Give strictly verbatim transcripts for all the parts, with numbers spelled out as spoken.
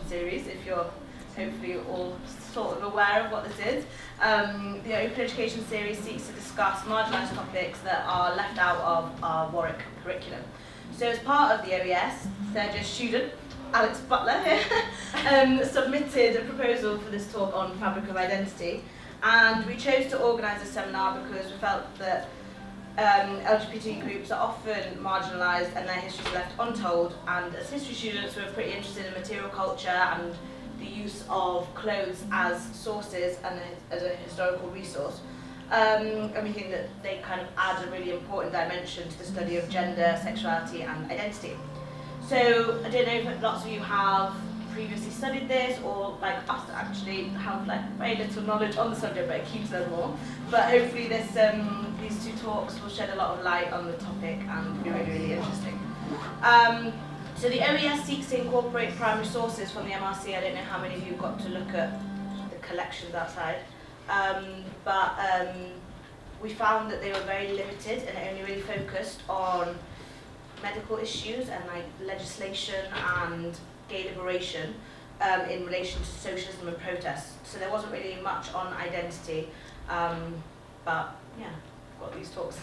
series, if you're hopefully all sort of aware of what this is. Um, the Open Education series seeks to discuss marginalised topics that are left out of our Warwick curriculum. So as part of the O E S, third year student, Alex Butler here, um, submitted a proposal for this talk on fabric of identity, and we chose to organise a seminar because we felt that um, L G B T groups are often marginalised and their histories left untold, and as history students we're pretty interested in material culture and the use of clothes as sources and a, as a historical resource. Um, and we think that they kind of add a really important dimension to the study of gender, sexuality and identity. So I don't know if lots of you have previously studied this, or like us actually have like very little knowledge on the subject, but keen to learn more. But hopefully this, um, these two talks will shed a lot of light on the topic and be really, really interesting. Um, so the O E S seeks to incorporate primary sources from the M R C. I don't know how many of you got to look at the collections outside, um, but um, we found that they were very limited and only really focused on medical issues and like legislation and gay liberation um, in relation to socialism and protests. So there wasn't really much on identity, um, but yeah, I've got these talks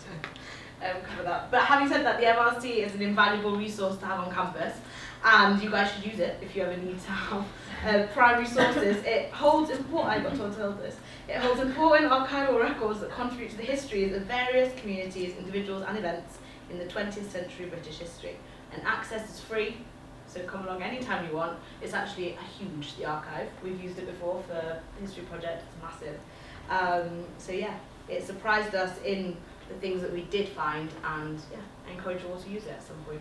to um, cover that. But having said that, the M R C is an invaluable resource to have on campus, and you guys should use it if you ever need to have uh, primary sources. It holds important, I got told to hold this, it holds important archival records that contribute to the histories of various communities, individuals and events in the twentieth century British history. And access is free, so come along anytime you want. It's actually huge, the archive. We've used it before for the history project, it's massive. Um, so yeah, it surprised us in the things that we did find, and yeah, I encourage you all to use it at some point.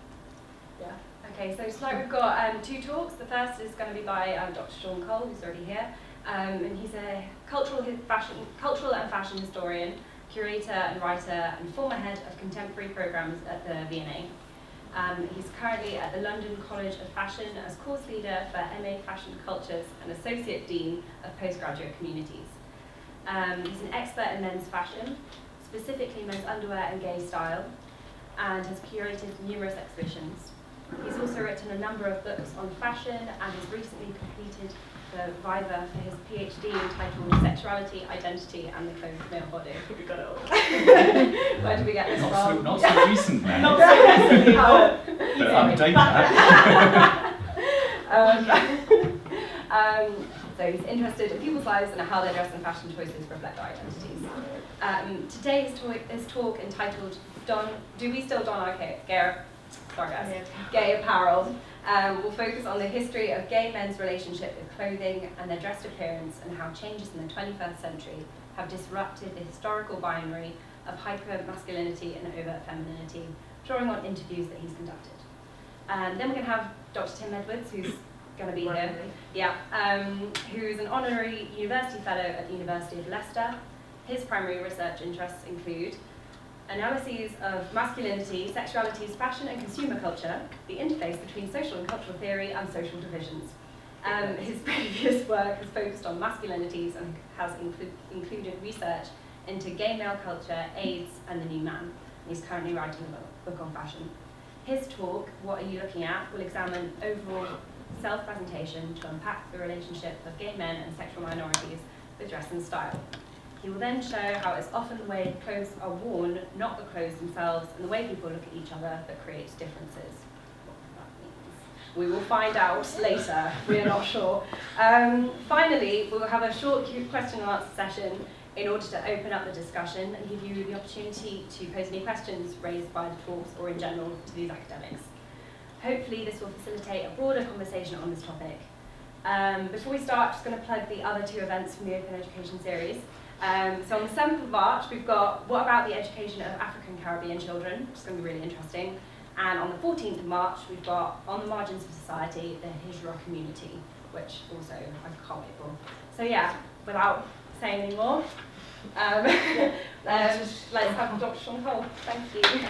Yeah. Okay, so tonight we've got um, two talks. The first is going to be by um, Doctor Sean Cole, who's already here, um, and he's a cultural fashion, cultural and fashion historian, curator and writer, and former head of contemporary programmes at the V and A. Um, he's currently at the London College of Fashion as course leader for M A Fashion Cultures and Associate Dean of Postgraduate Communities. Um, he's an expert in men's fashion, specifically men's underwear and gay style, and has curated numerous exhibitions. He's also written a number of books on fashion and has recently completed the Viva for his PhD entitled Sexuality, Identity and the Clothed Male Body. We got it all. Where did we get this not from? So, not so recent, man. Not so recently, but But update that. um, um, so he's interested in people's lives and how their dress and fashion choices reflect their identities. Um, today's talk, his talk entitled Don, Do We Still Don Our Gay, gay, sorry guys, gay Apparel? Um, we'll focus on the history of gay men's relationship with clothing and their dressed appearance, and how changes in the twenty-first century have disrupted the historical binary of hyper-masculinity and overt femininity, drawing on interviews that he's conducted. Um, then we're going to have Doctor Tim Edwards, who's going to be here, yeah, um, who's an honorary university fellow at the University of Leicester. His primary research interests include analyses of masculinity, sexualities, fashion and consumer culture, the interface between social and cultural theory and social divisions. Um, his previous work has focused on masculinities and has inclu included research into gay male culture, AIDS and the new man. He's currently writing a book on fashion. His talk, What Are You Looking At?, will examine overall self-presentation to unpack the relationship of gay men and sexual minorities with dress and style. He will then show how it's often the way clothes are worn, not the clothes themselves, and the way people look at each other that creates differences. What that means, we will find out later, we are not sure. Um, finally, we will have a short question and answer session in order to open up the discussion and give you the opportunity to pose any questions raised by the talks or in general to these academics. Hopefully this will facilitate a broader conversation on this topic. Um, before we start, I'm just going to plug the other two events from the Open Education series. Um, so on the seventh of March, we've got What About the Education of African Caribbean Children, which is going to be really interesting. And on the fourteenth of March, we've got On the Margins of Society, the Hijra Community, which also I can't wait for. So yeah, without saying any more, um, um, let's have Doctor Sean Cole. Thank you.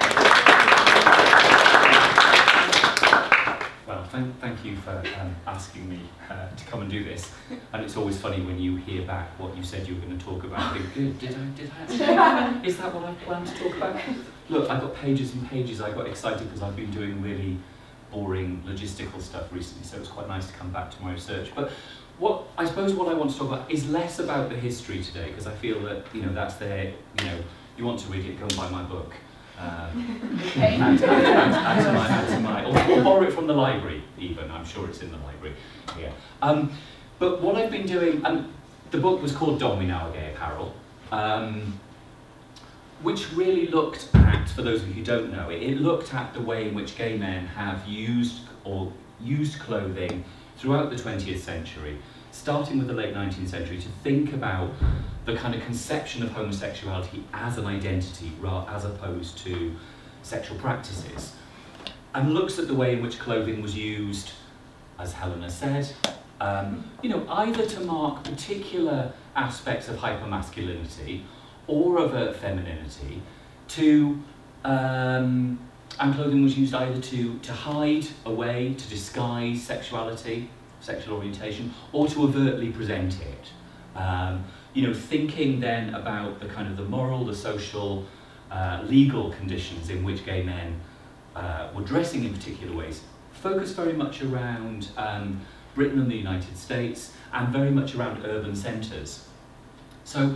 Well, thank, thank you for um, asking me uh, to come and do this. And it's always funny when you hear back what you said you were going to talk about. Think, Good, did I? Did I? Actually, is that what I planned to talk about? Look, I got pages and pages. I got excited because I've been doing really boring logistical stuff recently, so it was quite nice to come back to my research. But what I suppose what I want to talk about is less about the history today, because I feel that, you know, that's there, you know, you want to read it, go and buy my book. Um, Okay. and, and, and, and to my, and to my, or, or borrow it from the library, even. I'm sure it's in the library here. Um, but what I've been doing, and the book was called Don We Now Are Gay Apparel, um, which really looked at, for those of you who don't know it, it looked at the way in which gay men have used or used clothing throughout the twentieth century, starting with the late nineteenth century, to think about the kind of conception of homosexuality as an identity, as opposed to sexual practices, and looks at the way in which clothing was used, as Helena said, um, you know, either to mark particular aspects of hypermasculinity or of a femininity, to um, and clothing was used either to to hide away, to disguise sexuality, sexual orientation, or to overtly present it. Um, you know, thinking then about the kind of the moral, the social, uh, legal conditions in which gay men uh, were dressing in particular ways, focused very much around um, Britain and the United States, and very much around urban centres. So,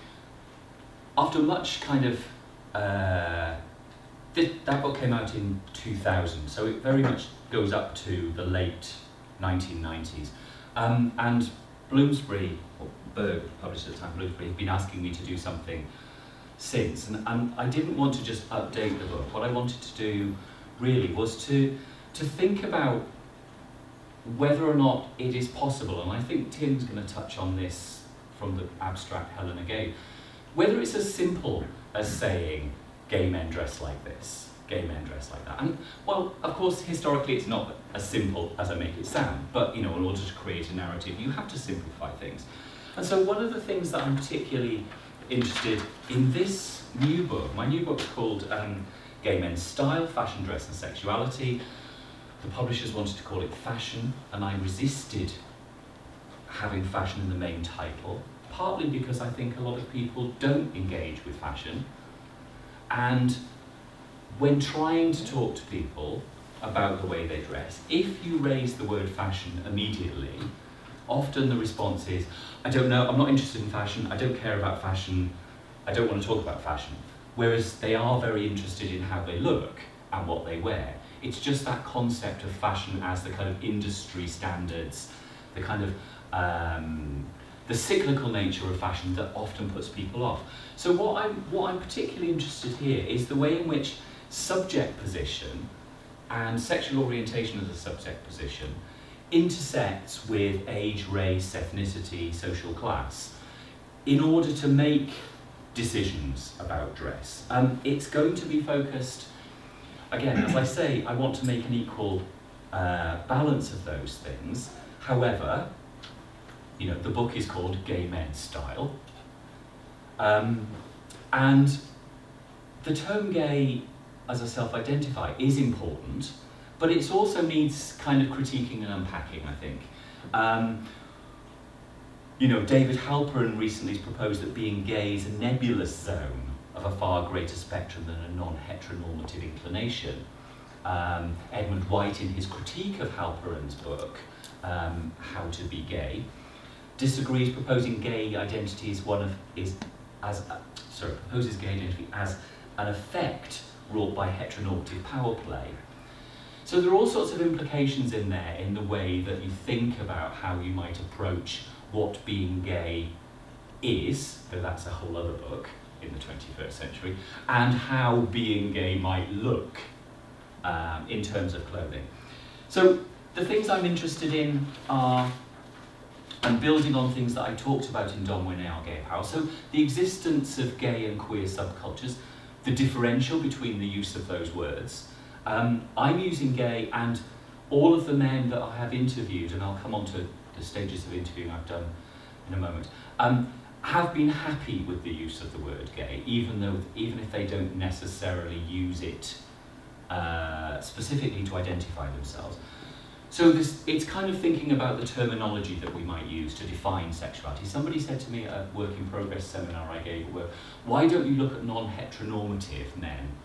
after much kind of, uh, th that book came out in two thousand, so it very much goes up to the late nineteen nineties. Um, and Bloomsbury, or Berg, published at the time, Bloomsbury, have been asking me to do something since, and, and I didn't want to just update the book. What I wanted to do really was to, to think about whether or not it is possible, and I think Tim's going to touch on this from the abstract Helena gave, whether it's as simple as saying gay men dress like this, gay men dress like that. And, well, of course, historically it's not as simple as I make it sound, but, you know, in order to create a narrative, you have to simplify things. And so one of the things that I'm particularly interested in this new book, my new book is called um, Gay Men's Style, Fashion, Dress and Sexuality. The publishers wanted to call it Fashion, and I resisted having fashion in the main title, partly because I think a lot of people don't engage with fashion, and when trying to talk to people about the way they dress, if you raise the word fashion immediately, often the response is, I don't know, I'm not interested in fashion, I don't care about fashion, I don't want to talk about fashion. Whereas they are very interested in how they look and what they wear. It's just that concept of fashion as the kind of industry standards, the kind of um, the cyclical nature of fashion that often puts people off. So what I'm, what I'm particularly interested here is the way in which subject position and sexual orientation as a subject position intersects with age, race, ethnicity, social class, in order to make decisions about dress. Um, it's going to be focused, again, as I say, I want to make an equal uh, balance of those things. However, you know, the book is called Gay Men's Style. Um, and the term gay as a self-identifier is important, but it also needs kind of critiquing and unpacking, I think. Um, you know, David Halperin recently has proposed that being gay is a nebulous zone of a far greater spectrum than a non-heteronormative inclination. Um, Edmund White, in his critique of Halperin's book, um, How to Be Gay, disagrees, proposing gay identity is one of is as a, sorry proposes gay identity as an effect wrought by heteronormative power play. So there are all sorts of implications in there in the way that you think about how you might approach what being gay is, though that's a whole other book in the twenty-first century, and how being gay might look um, in terms of clothing. So the things I'm interested in are, and building on things that I talked about in Don We Now Are Gay Apparel, so the existence of gay and queer subcultures, the differential between the use of those words. Um, I'm using gay, and all of the men that I have interviewed, and I'll come on to the stages of interviewing I've done in a moment, um, have been happy with the use of the word gay, even though, even if they don't necessarily use it uh, specifically to identify themselves. So this, it's kind of thinking about the terminology that we might use to define sexuality. Somebody said to me at a work in progress seminar I gave, where, why don't you look at non-heteronormative men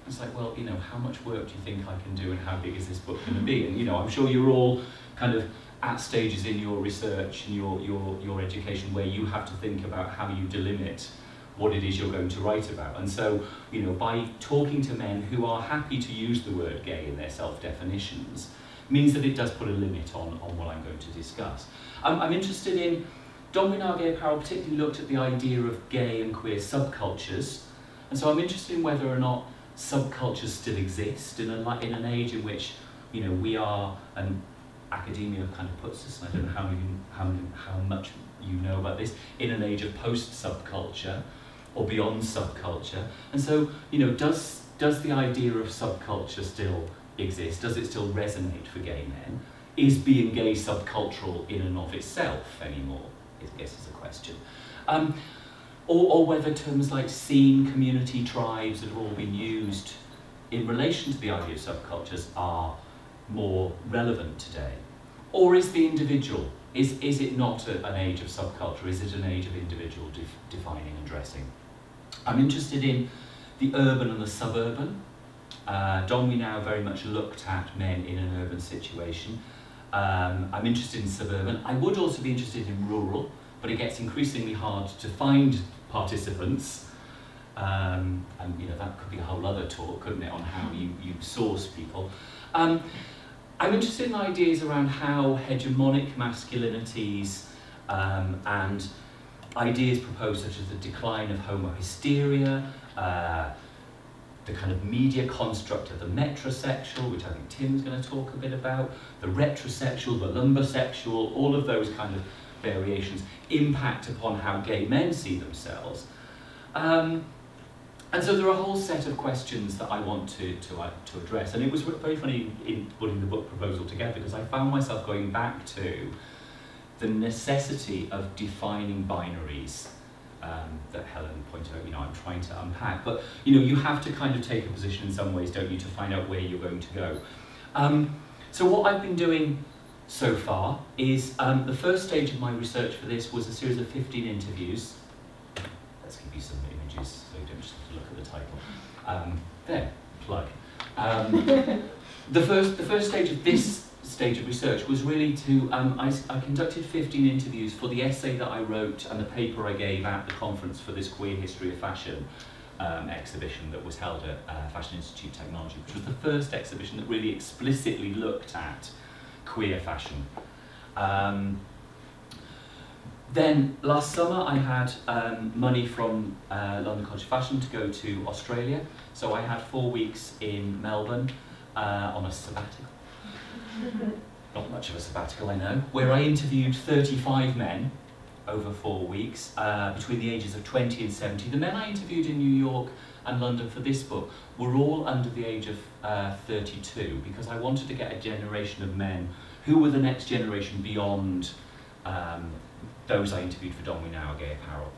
It's like, well, you know, how much work do you think I can do and how big is this book going to be? And, you know, I'm sure you're all kind of at stages in your research and your, your, your education where you have to think about how you delimit what it is you're going to write about. And so, you know, by talking to men who are happy to use the word gay in their self-definitions, means that it does put a limit on, on what I'm going to discuss. Um, I'm interested in, Don We Now Gay Apparel particularly looked at the idea of gay and queer subcultures, and so I'm interested in whether or not subcultures still exist in, a, in an age in which, you know, we are, and academia kind of puts us, and I don't know how, you, how, how much you know about this, in an age of post-subculture, or beyond subculture. And so, you know, does, does the idea of subculture still exist? Does it still resonate for gay men? Is being gay subcultural in and of itself anymore? I guess is a question. Um, or, or whether terms like scene, community, tribes that have all been used in relation to the idea of subcultures are more relevant today. Or is the individual, is, is it not a, an age of subculture? Is it an age of individual def, defining and dressing? I'm interested in the urban and the suburban. Uh, Don We Now very much looked at men in an urban situation. Um, I'm interested in suburban. I would also be interested in rural, but it gets increasingly hard to find participants. Um, and you know, that could be a whole other talk, couldn't it, on how you, you source people. Um, I'm interested in ideas around how hegemonic masculinities um, and ideas proposed such as the decline of homohysteria, uh, the kind of media construct of the metrosexual, which I think Tim's going to talk a bit about, the retrosexual, the lumbosexual, all of those kind of variations impact upon how gay men see themselves. Um, and so there are a whole set of questions that I want to, to, uh, to address. And it was very funny in putting the book proposal together because I found myself going back to the necessity of defining binaries. Um, that Helen pointed out, you know, I'm trying to unpack. But, you know, you have to kind of take a position in some ways, don't you, to find out where you're going to go. Um, so what I've been doing so far is, um, the first stage of my research for this was a series of fifteen interviews. Let's give you some images so you don't just have to look at the title. Um, there, plug. Um, the, first, the first stage of this stage of research was really to, um, I, I conducted fifteen interviews for the essay that I wrote and the paper I gave at the conference for this Queer History of Fashion um, exhibition that was held at uh, Fashion Institute Technology, which was the first exhibition that really explicitly looked at queer fashion. Um, then last summer I had um, money from uh, London College of Fashion to go to Australia, so I had four weeks in Melbourne uh, on a sabbatical. Not much of a sabbatical, I know, where I interviewed thirty-five men over four weeks uh, between the ages of twenty and seventy. The men I interviewed in New York and London for this book were all under the age of uh, thirty-two because I wanted to get a generation of men who were the next generation beyond um, those I interviewed for Don We Now Gay Apparel.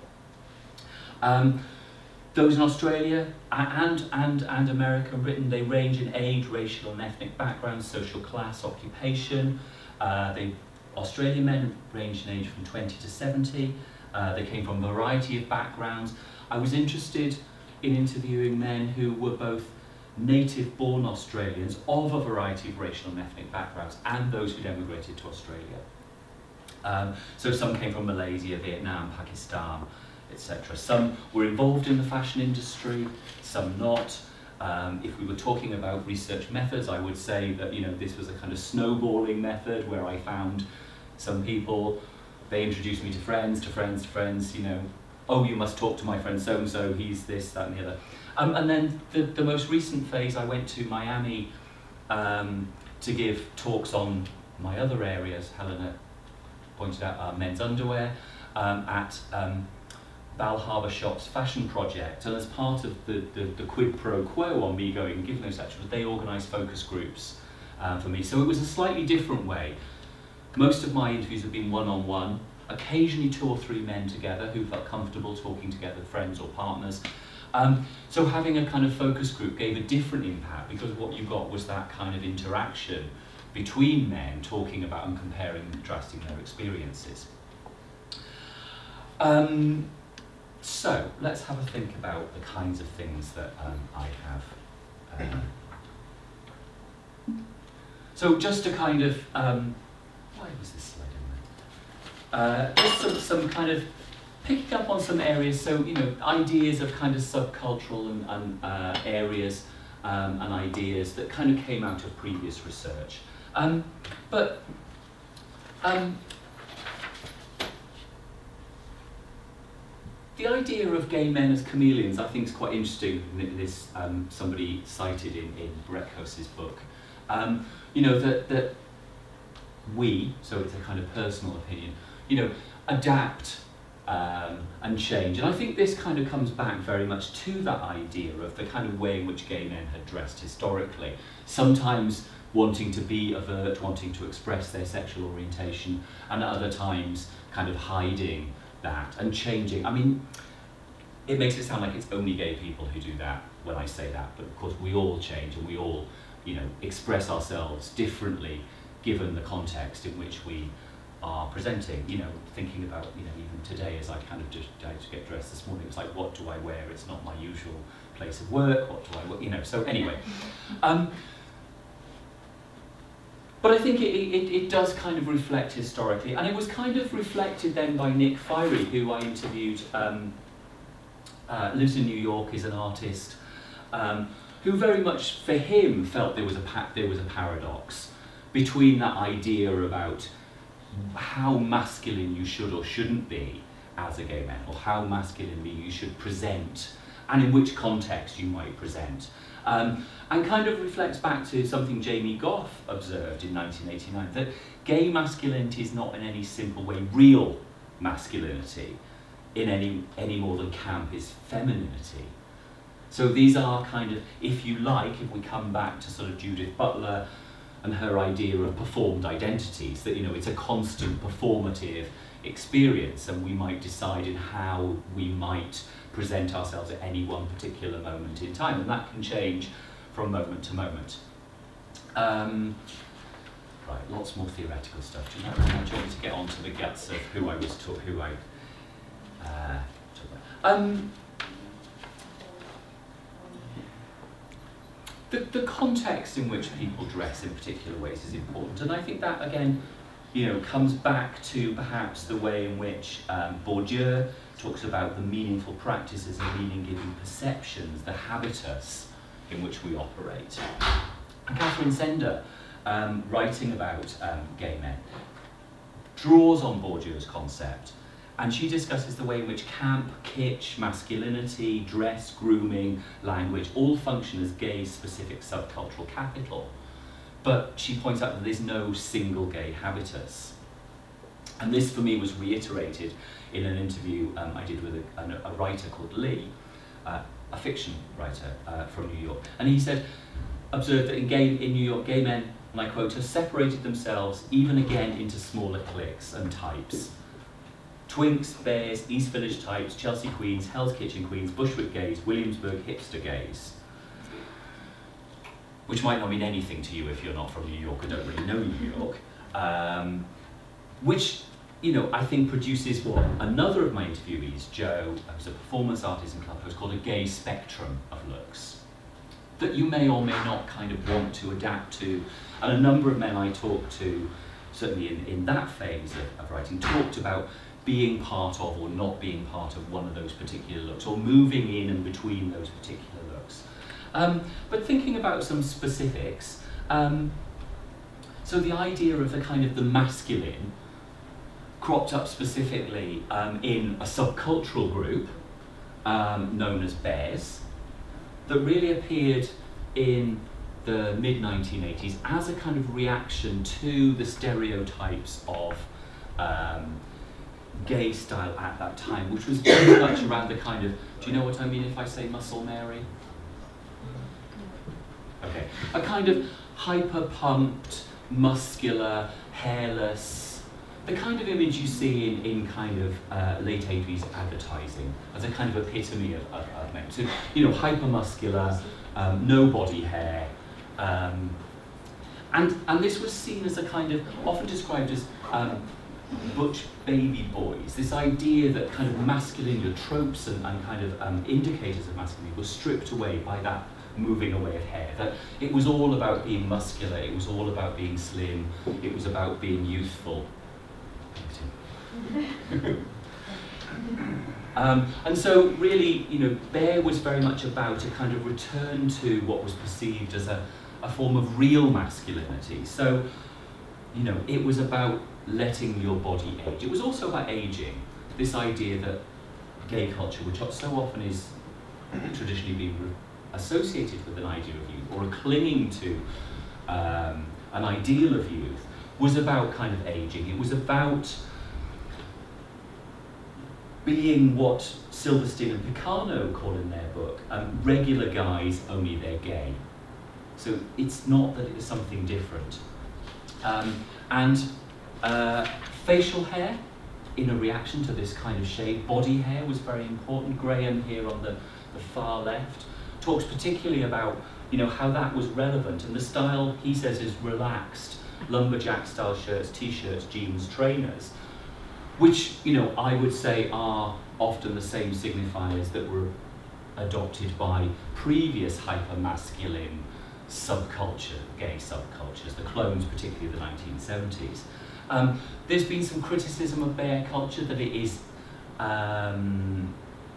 Um, Those in Australia and, and, and America and Britain, they range in age, racial and ethnic backgrounds, social class, occupation. Uh, they, Australian men ranged in age from twenty to seventy. Uh, they came from a variety of backgrounds. I was interested in interviewing men who were both native-born Australians of a variety of racial and ethnic backgrounds and those who'd emigrated to Australia. Um, so some came from Malaysia, Vietnam, Pakistan, et cetera. Some were involved in the fashion industry, some not. Um, if we were talking about research methods, I would say that, you know, this was a kind of snowballing method where I found some people, they introduced me to friends, to friends, to friends, you know, oh, you must talk to my friend so-and-so, he's this, that and the other. Um, and then the, the most recent phase, I went to Miami um, to give talks on my other areas. Helena pointed out uh, men's underwear um, at um, Bal Harbour Shop's fashion project, and as part of the, the, the quid pro quo on me going and giving those lectures, they organised focus groups uh, for me. So it was a slightly different way. Most of my interviews have been one-on-one, occasionally two or three men together who felt comfortable talking together, friends or partners. Um, so having a kind of focus group gave a different impact because what you got was that kind of interaction between men talking about and comparing and contrasting their experiences. Um, So, let's have a think about the kinds of things that um, I have Uh, so just to kind of, um, why was this slide in there? Uh, just some, some kind of picking up on some areas, so, you know, ideas of kind of subcultural and, and uh, areas um, and ideas that kind of came out of previous research. Um, but, um, the idea of gay men as chameleons, I think, is quite interesting. This um, somebody cited in, in Breckhouse's book. Um, you know, that, that we, so it's a kind of personal opinion, you know, adapt um, and change. And I think this kind of comes back very much to that idea of the kind of way in which gay men had dressed historically. Sometimes wanting to be overt, wanting to express their sexual orientation, and at other times kind of hiding that and changing. I mean, it makes it sound like it's only gay people who do that when I say that, but of course we all change and we all, you know, express ourselves differently given the context in which we are presenting. You know, thinking about, you know, even today as I kind of just tried to get dressed this morning, it's like, what do I wear? It's not my usual place of work. What do I wear? You know, so anyway. Um, But I think it, it, it does kind of reflect historically, and it was kind of reflected then by Nick Fiery, who I interviewed, um, uh, lives in New York, is an artist, um, who very much, for him, felt there was a pa there was a paradox between that idea about how masculine you should or shouldn't be as a gay man, or how masculinely you should present, and in which context you might present. Um, and kind of reflects back to something Jamie Goff observed in nineteen eighty-nine, that gay masculinity is not in any simple way real masculinity, in any, any more than camp is femininity. So these are kind of, if you like, if we come back to sort of Judith Butler and her idea of performed identities, that, you know, it's a constant performative experience, and we might decide in how we might present ourselves at any one particular moment in time, and that can change from moment to moment. Um, right, lots more theoretical stuff. Do you know, do you want me to get on to the guts of who I was taught, who I uh, talked about? Um, the, the context in which people dress in particular ways is important, and I think that, again, you know, comes back to perhaps the way in which um, Bourdieu talks about the meaningful practices and meaning-giving perceptions, the habitus in which we operate. And Catherine Zender, um, writing about um, gay men, draws on Bourdieu's concept, and she discusses the way in which camp, kitsch, masculinity, dress, grooming, language, all function as gay-specific subcultural capital. But she points out that there's no single gay habitus. And this, for me, was reiterated in an interview um, I did with a, a, a writer called Lee, uh, a fiction writer uh, from New York. And he said, observed that in, gay, in New York, gay men, and I quote, have separated themselves even again into smaller cliques and types. Twinks, bears, East Village types, Chelsea queens, Hell's Kitchen queens, Bushwick gays, Williamsburg hipster gays. Which might not mean anything to you if you're not from New York or don't really know New York. Um, which, you know, I think produces what another of my interviewees, Joe, who's a performance artist in Clubhouse, called a gay spectrum of looks, that you may or may not kind of want to adapt to. And a number of men I talked to, certainly in, in that phase of, of writing, talked about being part of or not being part of one of those particular looks, or moving in and between those particular looks. Um, but thinking about some specifics, um, so the idea of the kind of the masculine cropped up specifically um, in a subcultural group um, known as Bears, that really appeared in the mid nineteen eighties as a kind of reaction to the stereotypes of um, gay style at that time, which was very much around the kind of, do you know what I mean if I say Muscle Mary? Okay, a kind of hyper-pumped, muscular, hairless, the kind of image you see in, in kind of uh, late eighties advertising as a kind of epitome of, of, of men. So, you know, hyper-muscular, um, no body hair, um, and, and this was seen as a kind of, often described as um, butch baby boys, this idea that kind of masculine tropes and, and kind of um, indicators of masculinity were stripped away by that moving away of hair, that it was all about being muscular, it was all about being slim, it was about being youthful. um, and so really, you know, Bear was very much about a kind of return to what was perceived as a, a form of real masculinity. So, you know, it was about letting your body age. It was also about aging, this idea that gay culture, which so often is traditionally being associated with an idea of youth, or a clinging to um, an ideal of youth, was about kind of aging. It was about being what Silverstein and Picano call in their book, um, regular guys, only they're gay. So it's not that it is something different. Um, and uh, facial hair, in a reaction to this kind of shade, body hair was very important. Graham here on the, the far left talks particularly about, you know, how that was relevant, and the style, he says, is relaxed, lumberjack style shirts, t-shirts, jeans, trainers, which, you know, I would say are often the same signifiers that were adopted by previous hyper-masculine subculture, gay subcultures, the clones, particularly the nineteen seventies. Um, there's been some criticism of Bear culture that it is um,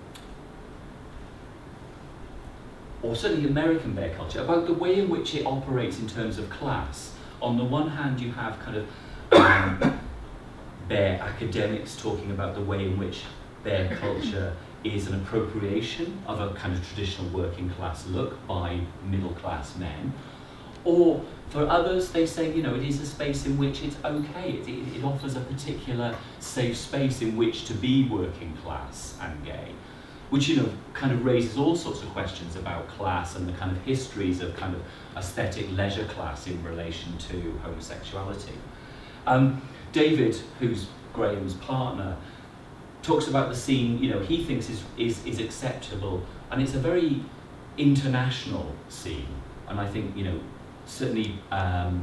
or certainly American Bear culture, about the way in which it operates in terms of class. On the one hand, you have kind of um, Bear academics talking about the way in which Bear culture is an appropriation of a kind of traditional working class look by middle class men. Or for others, they say, you know, it is a space in which it's okay. It, it, it offers a particular safe space in which to be working class and gay, which, you know, kind of raises all sorts of questions about class and the kind of histories of kind of aesthetic leisure class in relation to homosexuality. Um, David, who's Graham's partner, talks about the scene, you know, he thinks is, is, is acceptable, and it's a very international scene, and I think, you know, certainly um,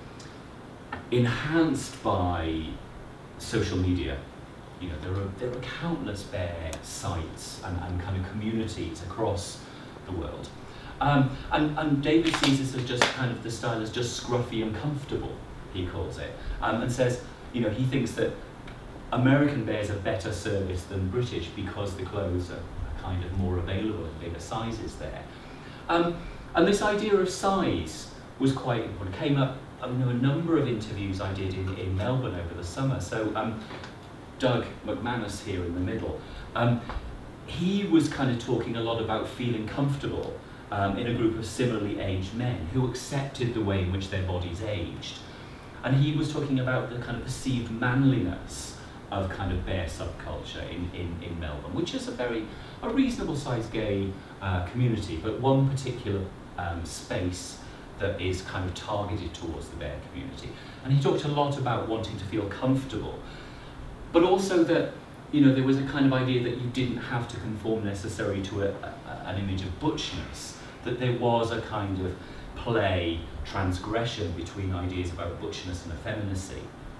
enhanced by social media. You know, there are, there are countless Bear sites and, and kind of communities across the world. Um, and, and David sees this as just kind of the style as just scruffy and comfortable, he calls it, um, and says, you know, he thinks that American Bears are better service than British because the clothes are kind of more available in bigger sizes there. Um, and this idea of size was quite important. It came up, I know, a number of interviews I did in, in Melbourne over the summer. So um, Doug McManus here in the middle, um, he was kind of talking a lot about feeling comfortable um, in a group of similarly aged men who accepted the way in which their bodies aged. And he was talking about the kind of perceived manliness of kind of Bear subculture in, in, in Melbourne, which is a very, a reasonable sized gay uh, community, but one particular um, space that is kind of targeted towards the Bear community. And he talked a lot about wanting to feel comfortable, but also that, you know, there was a kind of idea that you didn't have to conform necessarily to a, a, an image of butchness, that there was a kind of play, transgression between ideas about butchness and effeminacy.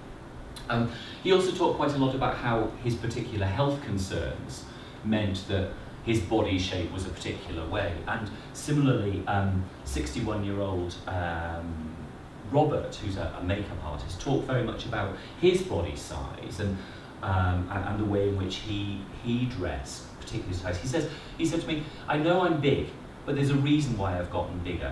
Um, he also talked quite a lot about how his particular health concerns meant that his body shape was a particular way. And similarly, sixty-one-year-old um, um, Robert, who's a, a makeup artist, talked very much about his body size and, um, and, and the way in which he, he dressed, particularly size. He says, he said to me, I know I'm big, but there's a reason why I've gotten bigger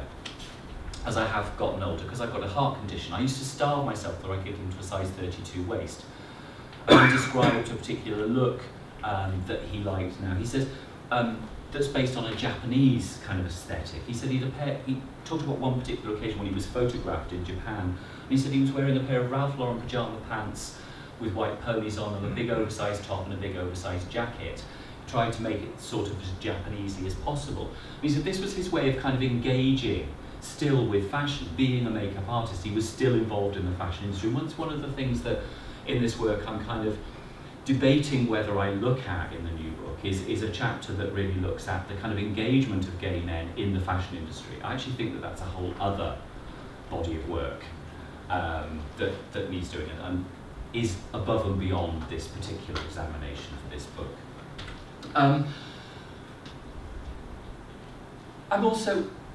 as I have gotten older, because I've got a heart condition. I used to starve myself that I get into a size thirty-two waist. And he described a particular look um, that he liked now. He says, um, that's based on a Japanese kind of aesthetic. He said he'd a pair, he talked about one particular occasion when he was photographed in Japan, and he said he was wearing a pair of Ralph Lauren pajama pants with white ponies on and a big oversized top and a big oversized jacket, trying to make it sort of as Japanesey as possible. And he said this was his way of kind of engaging still with fashion. Being a makeup artist, he was still involved in the fashion industry. And that's one of the things that in this work I'm kind of debating whether I look at in the new book is, is a chapter that really looks at the kind of engagement of gay men in the fashion industry. I actually think that that's a whole other body of work um, that, that needs doing it and is above and beyond this particular examination for this book. Um, I'm also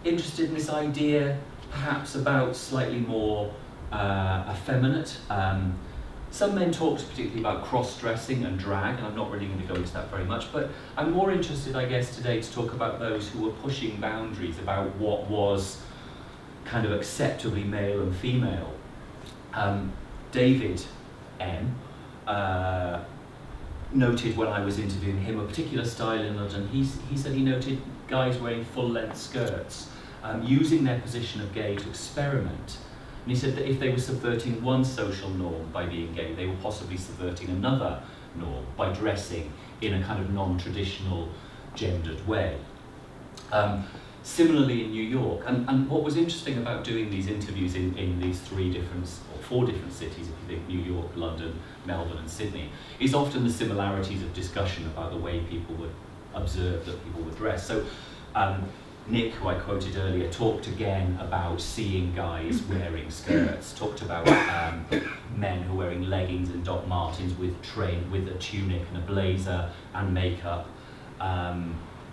interested in this idea, perhaps about slightly more uh, effeminate. Um, some men talked particularly about cross-dressing and drag, and I'm not really going to go into that very much, but I'm more interested, I guess, today to talk about those who were pushing boundaries about what was kind of acceptably male and female. Um, David M. Uh, noted when I was interviewing him a particular style in London. He's, he said he noted guys wearing full-length skirts, um, using their position of gay to experiment. And he said that if they were subverting one social norm by being gay, they were possibly subverting another norm by dressing in a kind of non-traditional gendered way. Um, similarly in New York, and, and what was interesting about doing these interviews in, in these three different, or four different cities, if you think New York, London, Melbourne and Sydney, is often the similarities of discussion about the way people would observe that people would dress. So um, Nick, who I quoted earlier, talked again about seeing guys wearing skirts, talked about um, men who are wearing leggings and Doc Martens with train, with a tunic and a blazer and makeup. Um,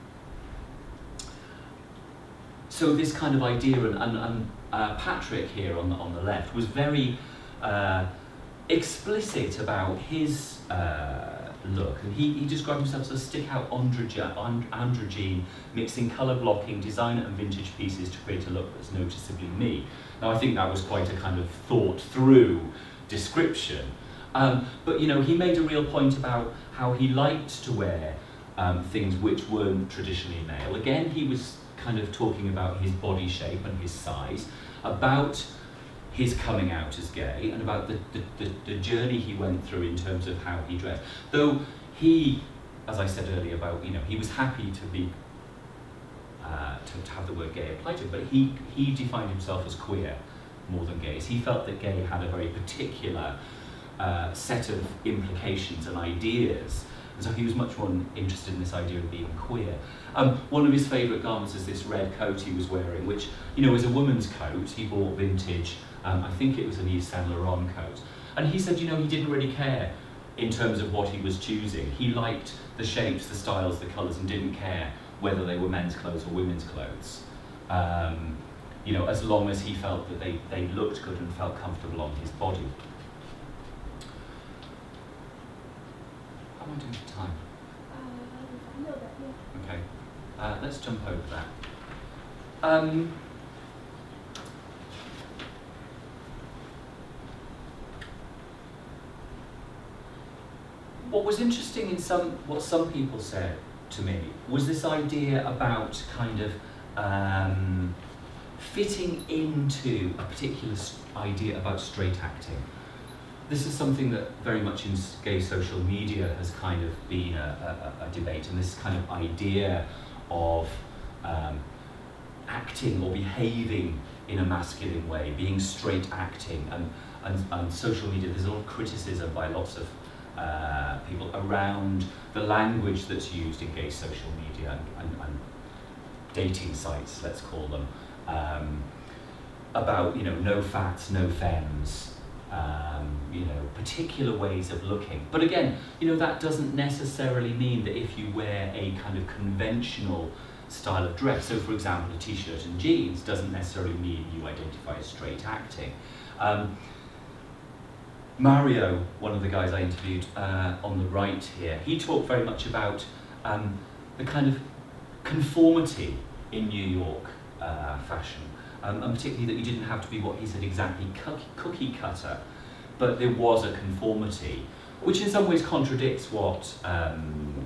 so this kind of idea, and, and, and uh, Patrick here on the, on the left was very uh, explicit about his uh, look, and he, he described himself as a stick-out androgyne, androgyne, mixing colour blocking, designer and vintage pieces to create a look that's noticeably me. Now I think that was quite a kind of thought-through description, um, but you know, he made a real point about how he liked to wear um, things which weren't traditionally male. Again, he was kind of talking about his body shape and his size, about his coming out as gay, and about the, the, the, the journey he went through in terms of how he dressed. Though he, as I said earlier, about, you know, he was happy to be, uh, to, to have the word gay applied to him, but he, he defined himself as queer more than gays. He felt that gay had a very particular uh, set of implications and ideas, and so he was much more interested in this idea of being queer. Um, one of his favourite garments is this red coat he was wearing, which, you know, is a woman's coat. He bought vintage. Um, I think it was an Yves Saint Laurent coat. And he said, you know, he didn't really care in terms of what he was choosing. He liked the shapes, the styles, the colours, and didn't care whether they were men's clothes or women's clothes. Um, you know, as long as he felt that they, they looked good and felt comfortable on his body. How am I doing for time? Uh, a little bit, yeah. Okay, uh, let's jump over that. Um, What was interesting in some, what some people said to me was this idea about kind of um, fitting into a particular idea about straight acting. This is something that very much in gay social media has kind of been a, a, a debate, and this kind of idea of um, acting or behaving in a masculine way, being straight acting, and, and, and social media, there's a lot of criticism by lots of Uh, people around the language that's used in gay social media and, and, and dating sites, let's call them, um, about, you know, no fats, no femmes, um, you know, particular ways of looking. But again, you know, that doesn't necessarily mean that if you wear a kind of conventional style of dress, so for example a t-shirt and jeans, doesn't necessarily mean you identify as straight acting. Um, Mario, one of the guys I interviewed uh, on the right here, he talked very much about um, the kind of conformity in New York uh, fashion, um, and particularly that you didn't have to be what he said exactly cookie, cookie cutter, but there was a conformity, which in some ways contradicts what um,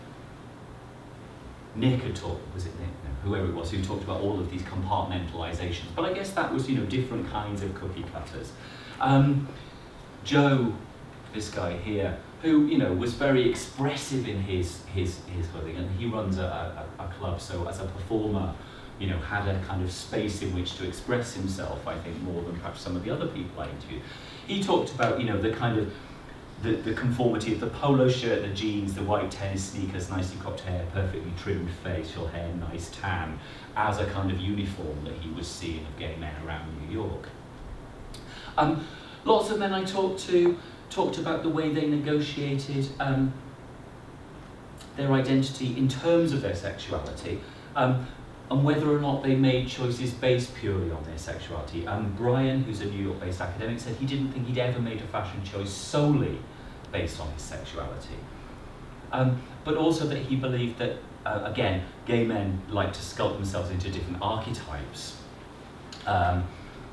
Nick had talked, was it Nick? No, whoever it was, who talked about all of these compartmentalizations. But I guess that was, you know, different kinds of cookie cutters. Um, Joe, this guy here, who, you know, was very expressive in his his his clothing, and he runs a, a, a club, so as a performer, you know, had a kind of space in which to express himself, I think, more than perhaps some of the other people I interviewed. He talked about, you know, the kind of the, the conformity of the polo shirt, the jeans, the white tennis sneakers, nicely cropped hair, perfectly trimmed facial hair, nice tan, as a kind of uniform that he was seeing of gay men around New York. Um, Lots of men I talked to talked about the way they negotiated um, their identity in terms of their sexuality. Um, and whether or not they made choices based purely on their sexuality. And Brian, who's a New York-based academic, said he didn't think he'd ever made a fashion choice solely based on his sexuality. Um, but also that he believed that, uh, again, gay men like to sculpt themselves into different archetypes. Um,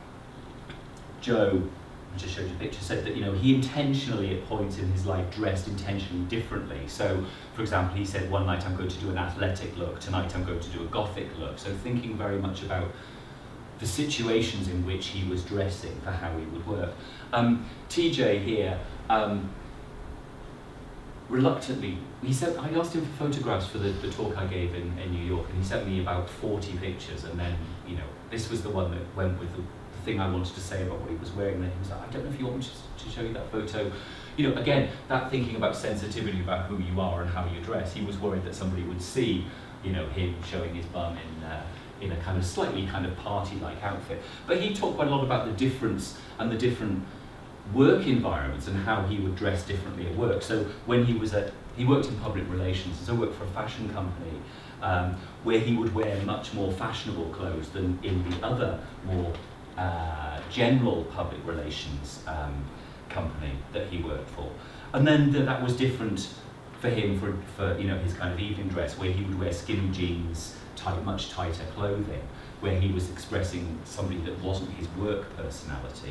Joe, I just showed you a picture, said that, you know, he intentionally at points in his life dressed intentionally differently. So, for example, he said, one night I'm going to do an athletic look, tonight I'm going to do a gothic look. So thinking very much about the situations in which he was dressing for how he would work. Um, T J here, um, reluctantly, he said, I asked him for photographs for the, the talk I gave in, in New York, and he sent me about forty pictures, and then, you know, this was the one that went with the, the thing I wanted to say about what he was wearing, and then he was like, I don't know if you want me to, to show you that photo. You know, again, that thinking about sensitivity about who you are and how you dress, he was worried that somebody would see, you know, him showing his bum in, uh, in a kind of slightly kind of party-like outfit. But he talked quite a lot about the difference and the different work environments and how he would dress differently at work. So when he was at, he worked in public relations, so worked for a fashion company, um, where he would wear much more fashionable clothes than in the other more uh, general public relations um, company that he worked for. And then th that was different for him for, for you know, his kind of evening dress, where he would wear skinny jeans, tight, much tighter clothing, where he was expressing somebody that wasn't his work personality.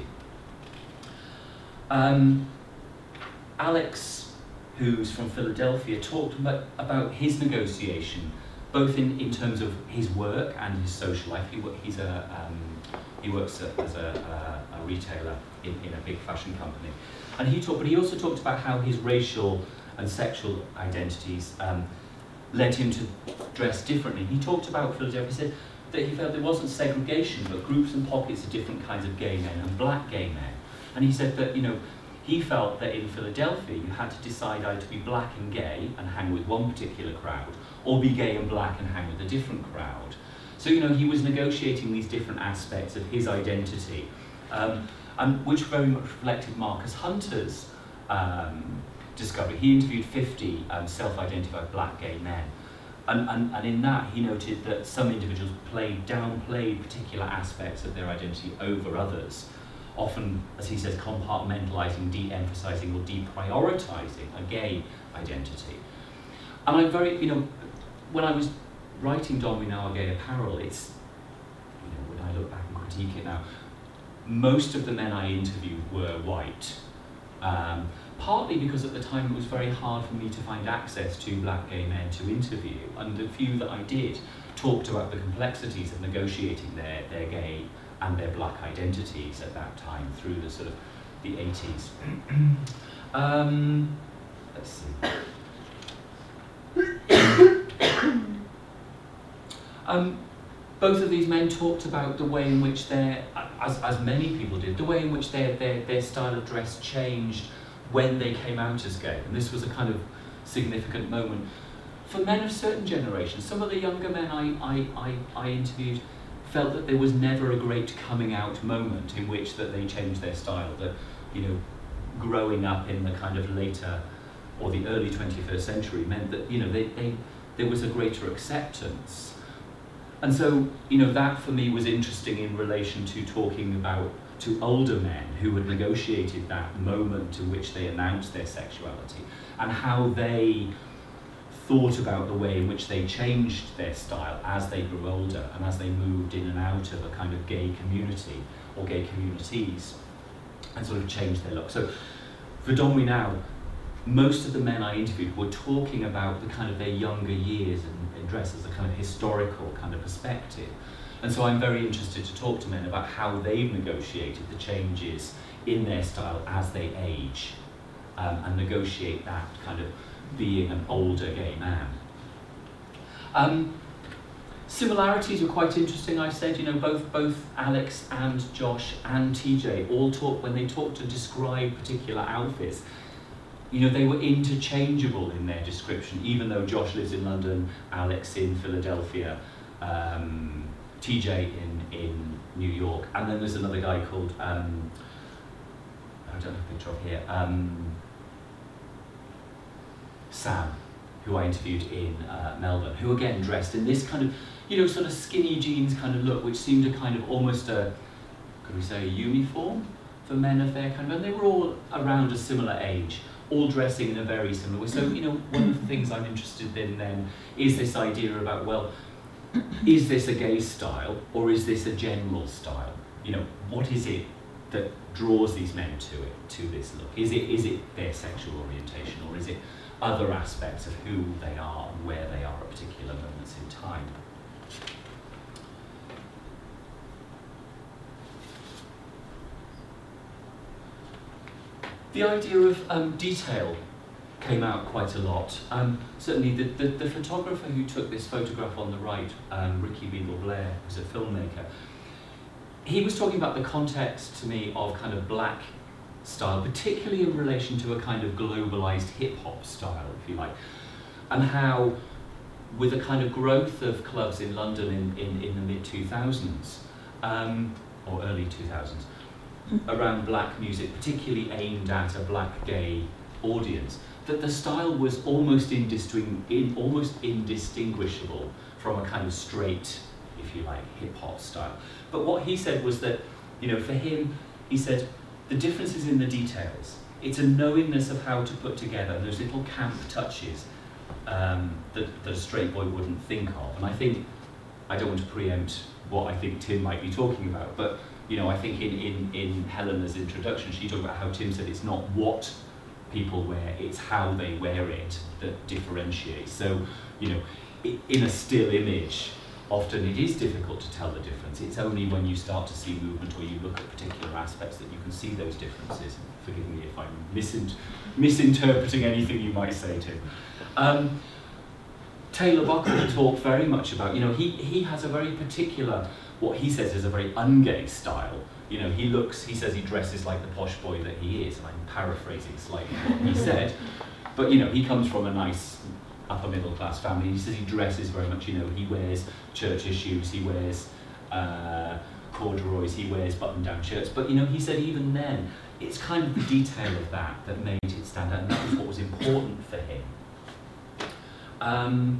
Um, Alex, who's from Philadelphia, talked about, about his negotiation, both in, in terms of his work and his social life. He, he's a, um, he works a, as a, a, a retailer in, in a big fashion company. And he talked, but he also talked about how his racial and sexual identities um, led him to dress differently. He talked about Philadelphia, he said that he felt there wasn't segregation, but groups and pockets of different kinds of gay men and black gay men. And he said that, you know, he felt that in Philadelphia you had to decide either to be black and gay and hang with one particular crowd, or be gay and black and hang with a different crowd. So, you know, he was negotiating these different aspects of his identity, um, and which very much reflected Marcus Hunter's um, discovery. He interviewed fifty um, self-identified black gay men. And, and, and in that, he noted that some individuals played, downplayed particular aspects of their identity over others, often, as he says, compartmentalizing, de-emphasizing, or deprioritizing a gay identity. And I'm very, you know, when I was writing Don We Now Are Gay Apparel, it's, you know, when I look back and critique it now, most of the men I interviewed were white. Um, partly because at the time it was very hard for me to find access to black gay men to interview, and the few that I did talked about the complexities of negotiating their, their gay and their black identities at that time through the sort of the eighties. um, let's see. um, both of these men talked about the way in which their, as, as many people did, the way in which their, their, their style of dress changed when they came out as gay. And this was a kind of significant moment. For men of certain generations, some of the younger men I, I, I, I interviewed felt that there was never a great coming out moment in which that they changed their style, that, you know, growing up in the kind of later or the early twenty-first century meant that, you know, they, they, there was a greater acceptance. And so, you know, that for me was interesting in relation to talking about to older men who had negotiated that moment in which they announced their sexuality, and how they thought about the way in which they changed their style as they grew older and as they moved in and out of a kind of gay community or gay communities and sort of changed their look. So for Don We Now, most of the men I interviewed were talking about the kind of their younger years in, in dress as a kind of historical kind of perspective. And so I'm very interested to talk to men about how they've negotiated the changes in their style as they age, um, and negotiate that kind of being an older gay man. Um, similarities were quite interesting, I said, you know, both, both Alex and Josh and T J all talk, when they talk to describe particular outfits, you know, they were interchangeable in their description, even though Josh lives in London, Alex in Philadelphia, um, T J in, in New York, and then there's another guy called, um, I don't have a picture of here, um, Sam, who I interviewed in uh, Melbourne, who again dressed in this kind of you know, sort of skinny jeans kind of look, which seemed a kind of almost a, could we say, a uniform for men of their kind of, and they were all around a similar age, all dressing in a very similar way. So, you know, one of the things I'm interested in then is this idea about, well, is this a gay style or is this a general style? You know, what is it that draws these men to it, to this look? Is it is it their sexual orientation, or is it other aspects of who they are and where they are at particular moments in time? The idea of um, detail came out quite a lot. Um, certainly the, the, the photographer who took this photograph on the right, um, Ricky Beadle-Blair, who's a filmmaker, he was talking about the context to me of kind of black style, particularly in relation to a kind of globalized hip-hop style, if you like, and how with a kind of growth of clubs in London in, in, in the mid two thousands, um, or early two thousands, around black music, particularly aimed at a black gay audience, that the style was almost indisting, in, almost indistinguishable from a kind of straight, if you like, hip-hop style. But what he said was that, you know, for him, he said, the difference is in the details. It's a knowingness of how to put together those little camp touches um, that, that a straight boy wouldn't think of. And I think, I don't want to preempt what I think Tim might be talking about, but you know, I think in, in, in Helena's introduction, she talked about how Tim said it's not what people wear, it's how they wear it that differentiates. So, you know, in a still image, often it is difficult to tell the difference. It's only when you start to see movement or you look at particular aspects that you can see those differences. Forgive me if I'm misint misinterpreting anything you might say, Tim. Um, Taylor Buckle talked very much about, you know, he, he has a very particular, what he says is a very ungay style. You know, he looks, he says he dresses like the posh boy that he is, and I'm paraphrasing slightly what he said, but you know, he comes from a nice upper middle class family. He says he dresses very much, you know, he wears church shoes, he wears uh, corduroys, he wears button down shirts, but you know, he said even then, it's kind of the detail of that that made it stand out, and that was what was important for him. Um,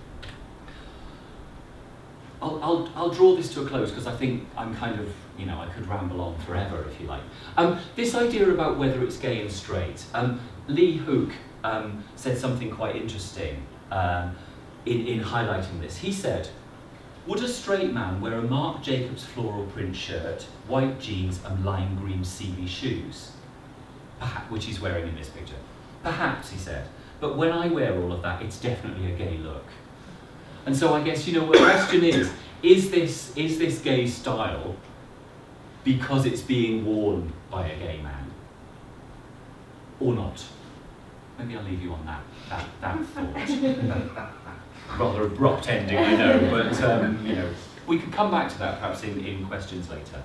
I'll, I'll, I'll draw this to a close because I think I'm kind of, you know, I could ramble on forever if you like. Um, this idea about whether it's gay and straight, um, Lee Hook um, said something quite interesting um, in, in highlighting this. He said, would a straight man wear a Marc Jacobs floral print shirt, white jeans and lime green C V shoes? Perhaps, which he's wearing in this picture. Perhaps, he said. But when I wear all of that, it's definitely a gay look. And so I guess, you know, the question is, is this, is this gay style because it's being worn by a gay man? Or not? Maybe I'll leave you on that, that, that thought. Rather abrupt ending, I know, but, um, you know, we could come back to that perhaps in, in questions later.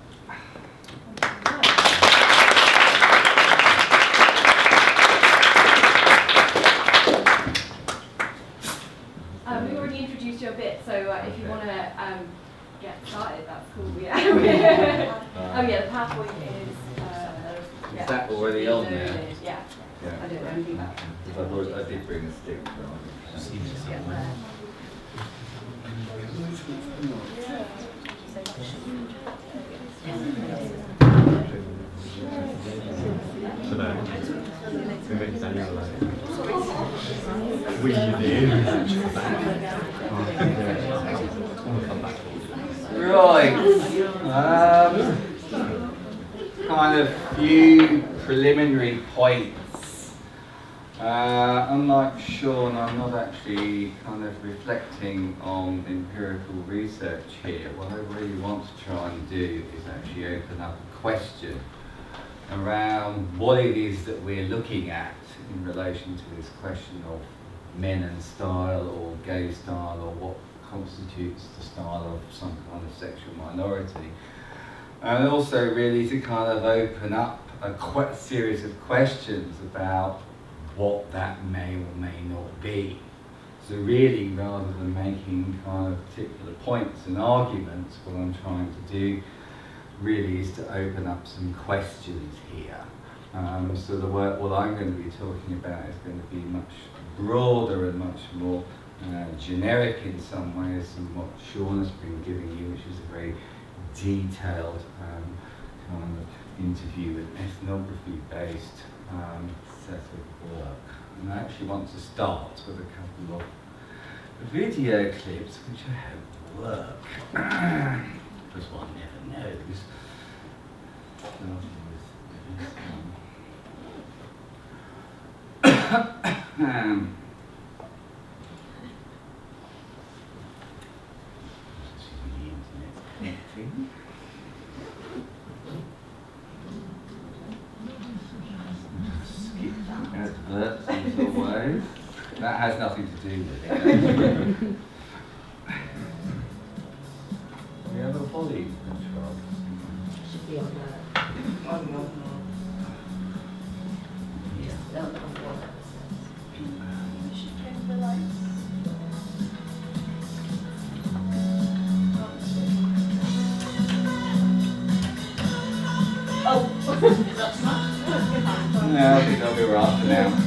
A bit, so uh, if you want to um, get started, that's cool. Yeah. Oh yeah, the PowerPoint is. Uh, is yeah, that already on there? Yeah. Yeah. I don't know anything about that. I, I did bring a stick. So Right, um, kind of few preliminary points. Uh, unlike Sean, I'm not actually kind of reflecting on empirical research here. What I really want to try and do is actually open up a question around what it is that we're looking at in relation to this question of men and style or gay style or what constitutes the style of some kind of sexual minority. And also really to kind of open up a qu- series of questions about what that may or may not be. So really, rather than making kind of particular points and arguments, what I'm trying to do really is to open up some questions here. Um, so the work, what I'm going to be talking about is going to be much broader and much more uh, generic in some ways than what Sean has been giving you, which is a very detailed um, kind of interview and ethnography-based um, set of work. And I actually want to start with a couple of video clips which I hope work. Because one never knows. um, skip adverts into a way. That has nothing to do with it. We have a volume control. Should be on that. On the on Yeah, no, on one episode. Should turn the lights. Oh, is that too much? No, I think that'll be right for now.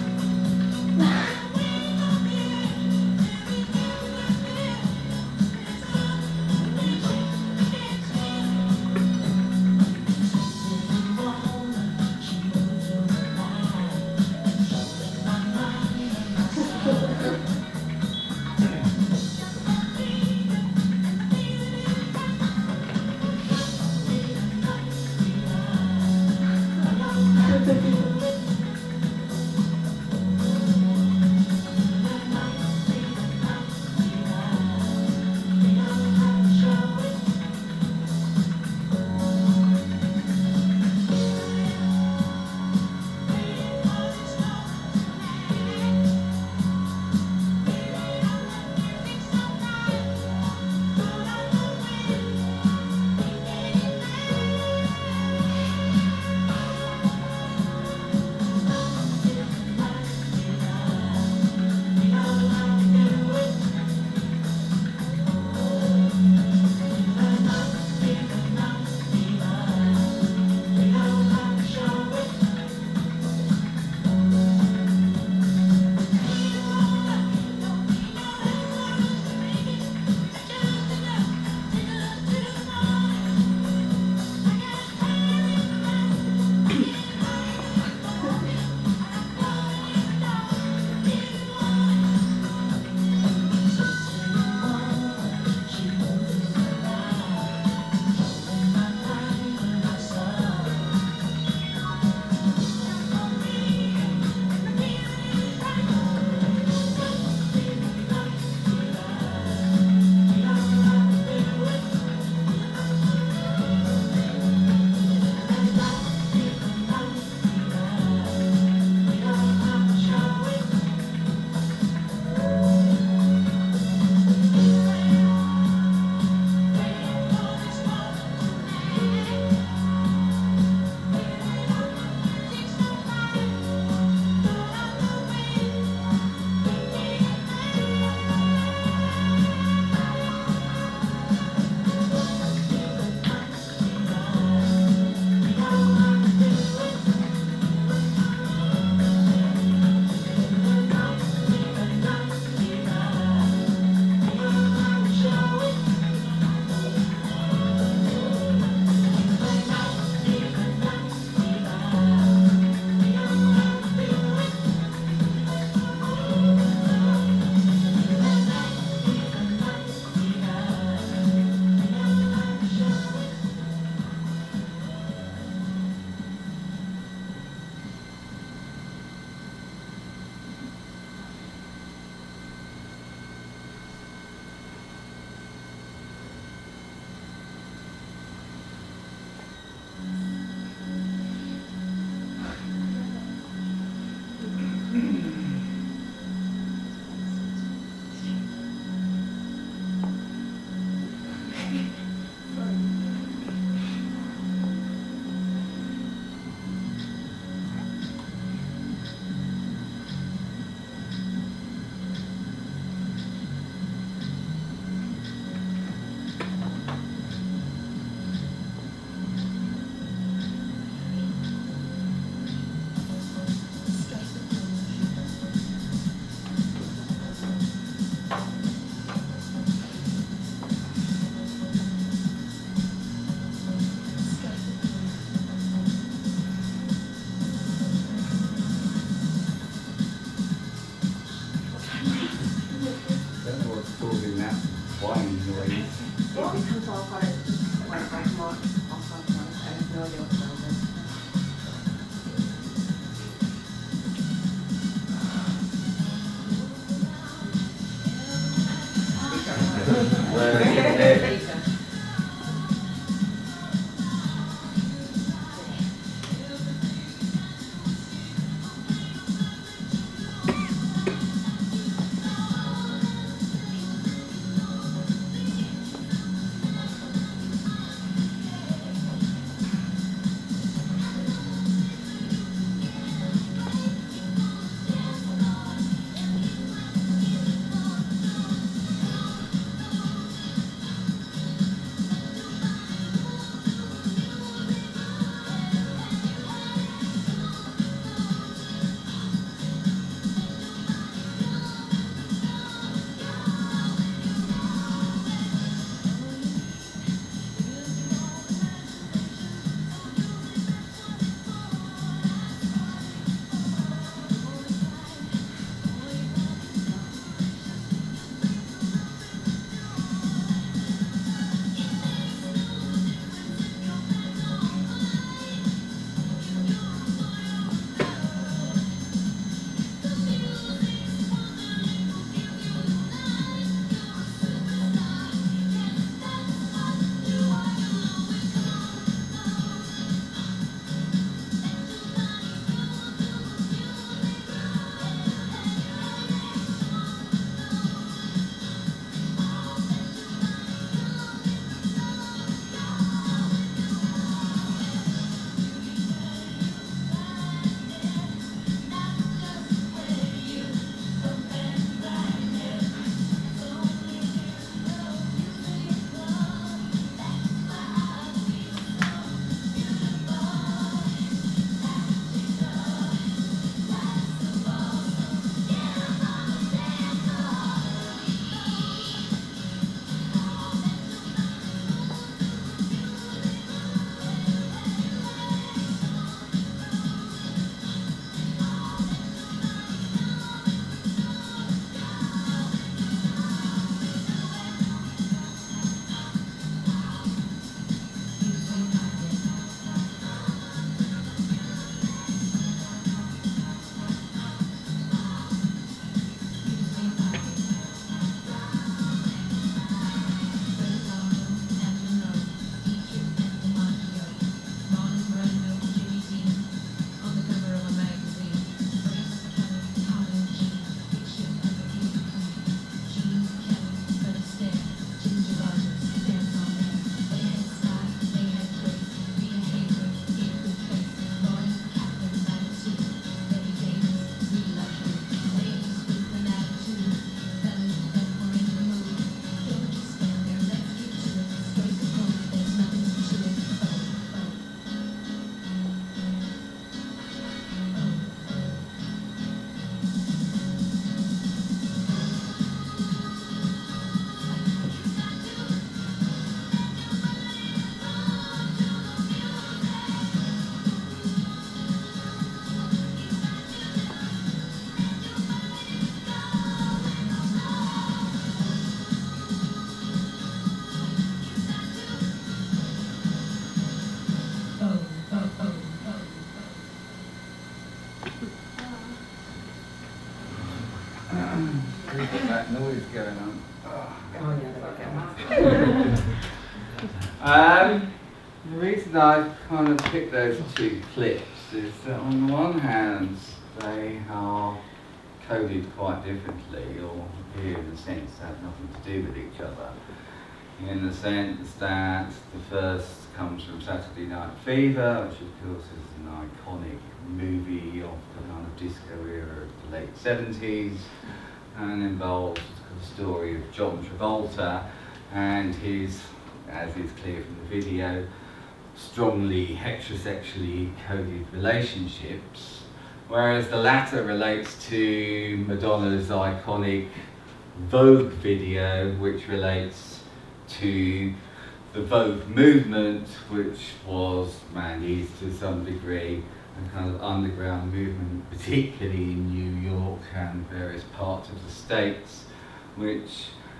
whining noise. It always comes off on it, just like right mark off on one. I have no idea what the sound is. Where is it? That noise going on. Oh. um, the reason I kind of picked those two clips is that on the one hand they are coded quite differently, or appear in the sense to have nothing to do with each other. In the sense that the first comes from Saturday Night Fever, which of course is an iconic movie of the kind of disco era of the late seventies, and involves the story of John Travolta and his, as is clear from the video, strongly heterosexually coded relationships, whereas the latter relates to Madonna's iconic Vogue video, which relates to the Vogue movement, which was managed to some degree a kind of underground movement, particularly in New York and various parts of the States, which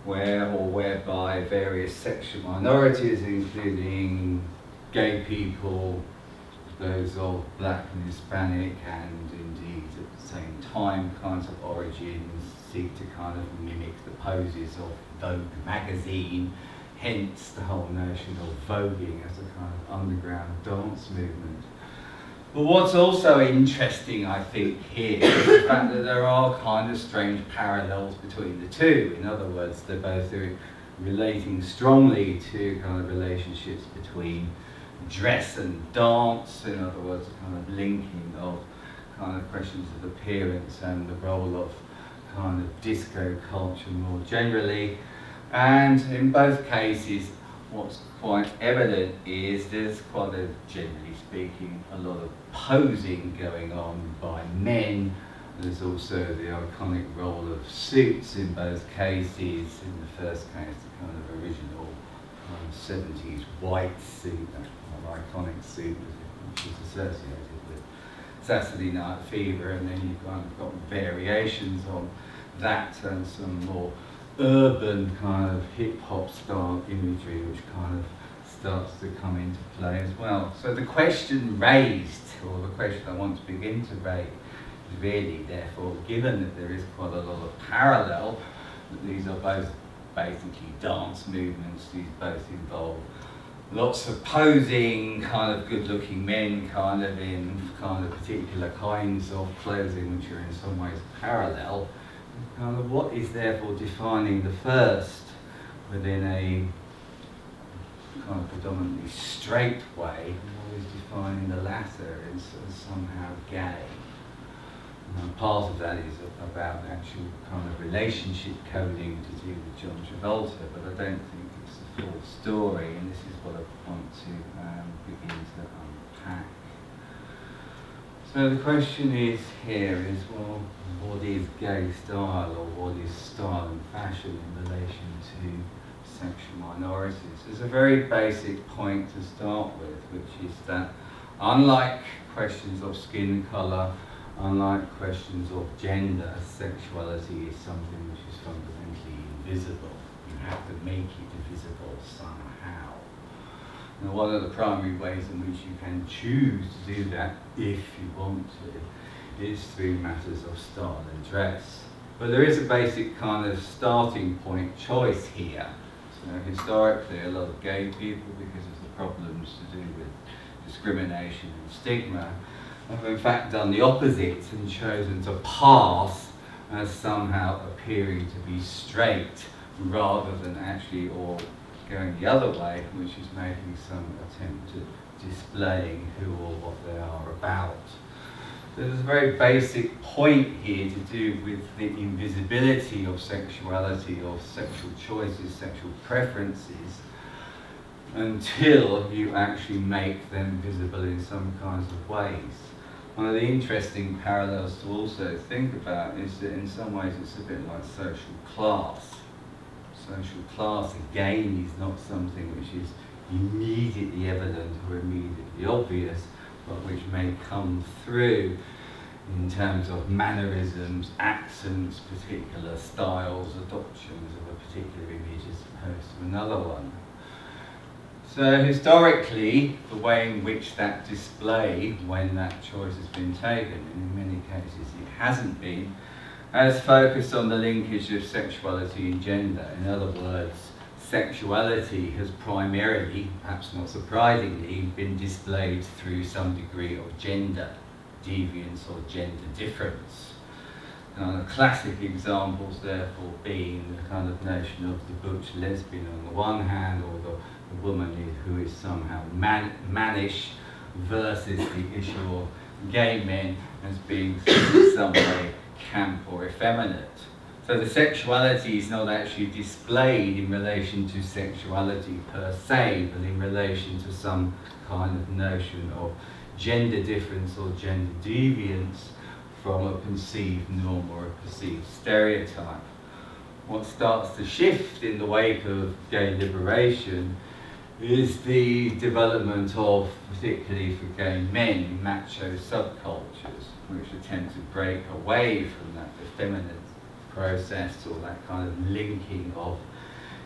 where or whereby various sexual minorities, including gay people, those of black and Hispanic, and indeed at the same time kinds of origins, seek to kind of mimic the poses of Vogue magazine, hence the whole notion of voguing as a kind of underground dance movement. But what's also interesting, I think, here is the fact that there are kind of strange parallels between the two. In other words, they're both relating strongly to kind of relationships between dress and dance, in other words, a kind of linking of kind of questions of appearance and the role of kind of disco culture more generally. And in both cases, what's quite evident is there's quite a, generally speaking, a lot of posing going on by men. There's also the iconic role of suits in both cases. In the first case, the kind of original um, seventies white suit, that kind of iconic suit which is associated with Saturday Night Fever, and then you've kind of got variations on that and some more urban kind of hip-hop style imagery which kind of starts to come into play as well. So the question raised, or the question I want to begin to raise, is really therefore, given that there is quite a lot of parallel, that these are both basically dance movements, these both involve lots of posing, kind of good-looking men, kind of in kind of particular kinds of clothing which are in some ways parallel. Kind of what is therefore defining the first within a kind of predominantly straight way, and what is defining the latter as, as somehow gay. And part of that is about actual kind of relationship coding to do with John Travolta, but I don't think it's the full story, and this is what I want to um, begin to unpack. So the question is here is, well, what is gay style, or what is style and fashion in relation to sexual minorities? There's a very basic point to start with, which is that unlike questions of skin colour, unlike questions of gender, sexuality is something which is fundamentally invisible. You have to make it visible somehow. Now, one of the primary ways in which you can choose to do that, if you want to, is through matters of style and dress. But there is a basic kind of starting point choice here. So historically, a lot of gay people, because of the problems to do with discrimination and stigma, have in fact done the opposite and chosen to pass as somehow appearing to be straight rather than actually or going the other way, which is making some attempt at displaying who or what they are about. So there's a very basic point here to do with the invisibility of sexuality, of sexual choices, sexual preferences, until you actually make them visible in some kinds of ways. One of the interesting parallels to also think about is that in some ways it's a bit like social class. Social class, again, is not something which is immediately evident or immediately obvious, but which may come through in terms of mannerisms, accents, particular styles, adoptions of a particular image as opposed to another one. So historically, the way in which that display, when that choice has been taken, and in many cases it hasn't been, has focused on the linkage of sexuality and gender. In other words, sexuality has primarily, perhaps not surprisingly, been displayed through some degree of gender deviance or gender difference. Now, the classic examples, therefore, being the kind of notion of the butch lesbian on the one hand, or the, the woman who is somehow man, mannish, versus the issue of gay men as being in some way camp or effeminate. So the sexuality is not actually displayed in relation to sexuality per se, but in relation to some kind of notion of gender difference or gender deviance from a perceived norm or a perceived stereotype. What starts to shift in the wake of gay liberation is the development of, particularly for gay men, macho subcultures, which attempt to break away from that effeminate process, or that kind of linking of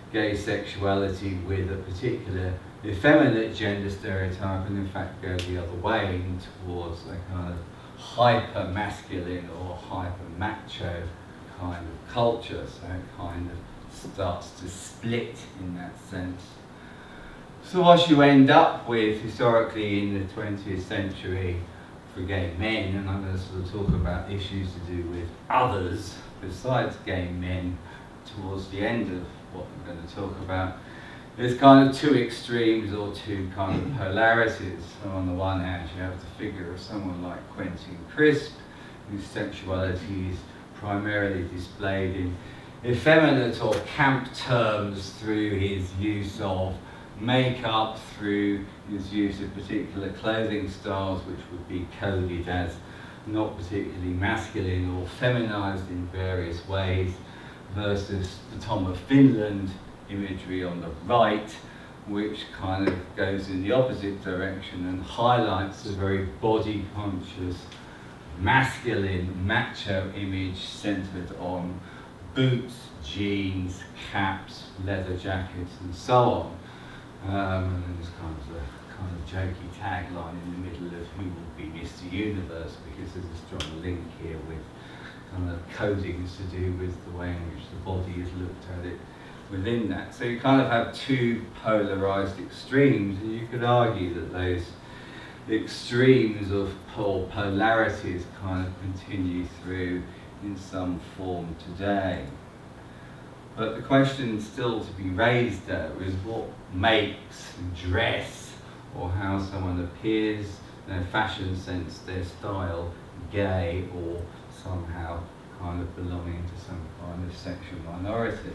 gay sexuality with a particular effeminate gender stereotype, and in fact go the other way towards a kind of hyper-masculine or hyper-macho kind of culture, so it kind of starts to split in that sense. So what you end up with historically in the twentieth century for gay men, and I'm going to sort of talk about issues to do with others besides gay men towards the end of what I'm going to talk about, there's kind of two extremes or two kind of polarities. So on the one hand you have the figure of someone like Quentin Crisp, whose sexuality is primarily displayed in effeminate or camp terms through his use of makeup, through his use of particular clothing styles which would be coded as not particularly masculine or feminized in various ways, versus the Tom of Finland imagery on the right, which kind of goes in the opposite direction and highlights a very body conscious, masculine, macho image centered on boots, jeans, caps, leather jackets, and so on. Um, and then there's kind of a kind of jokey tagline in the middle of who will be Mister Universe, because there's a strong link here with kind of codings to do with the way in which the body is looked at it within that. So you kind of have two polarized extremes, and you could argue that those extremes of pol polarities kind of continue through in some form today. But the question still to be raised though is what makes dress, or how someone appears, their fashion sense, their style, gay, or somehow kind of belonging to some kind of sexual minority.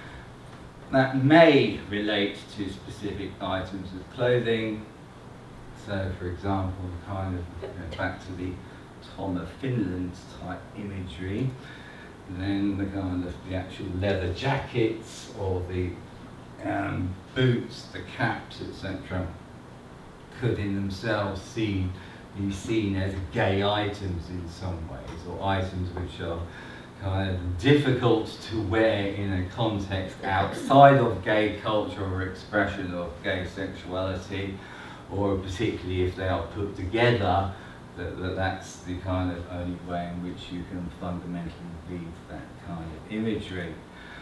That may relate to specific items of clothing. So for example, kind of you know, back to the Tom of Finland type imagery, then the kind of the actual leather jackets or the um, boots, the caps, et cetera, could in themselves see, be seen as gay items in some ways, or items which are kind of difficult to wear in a context outside of gay culture or expression of gay sexuality, or particularly if they are put together, that, that that's the kind of only way in which you can fundamentally read that kind of imagery.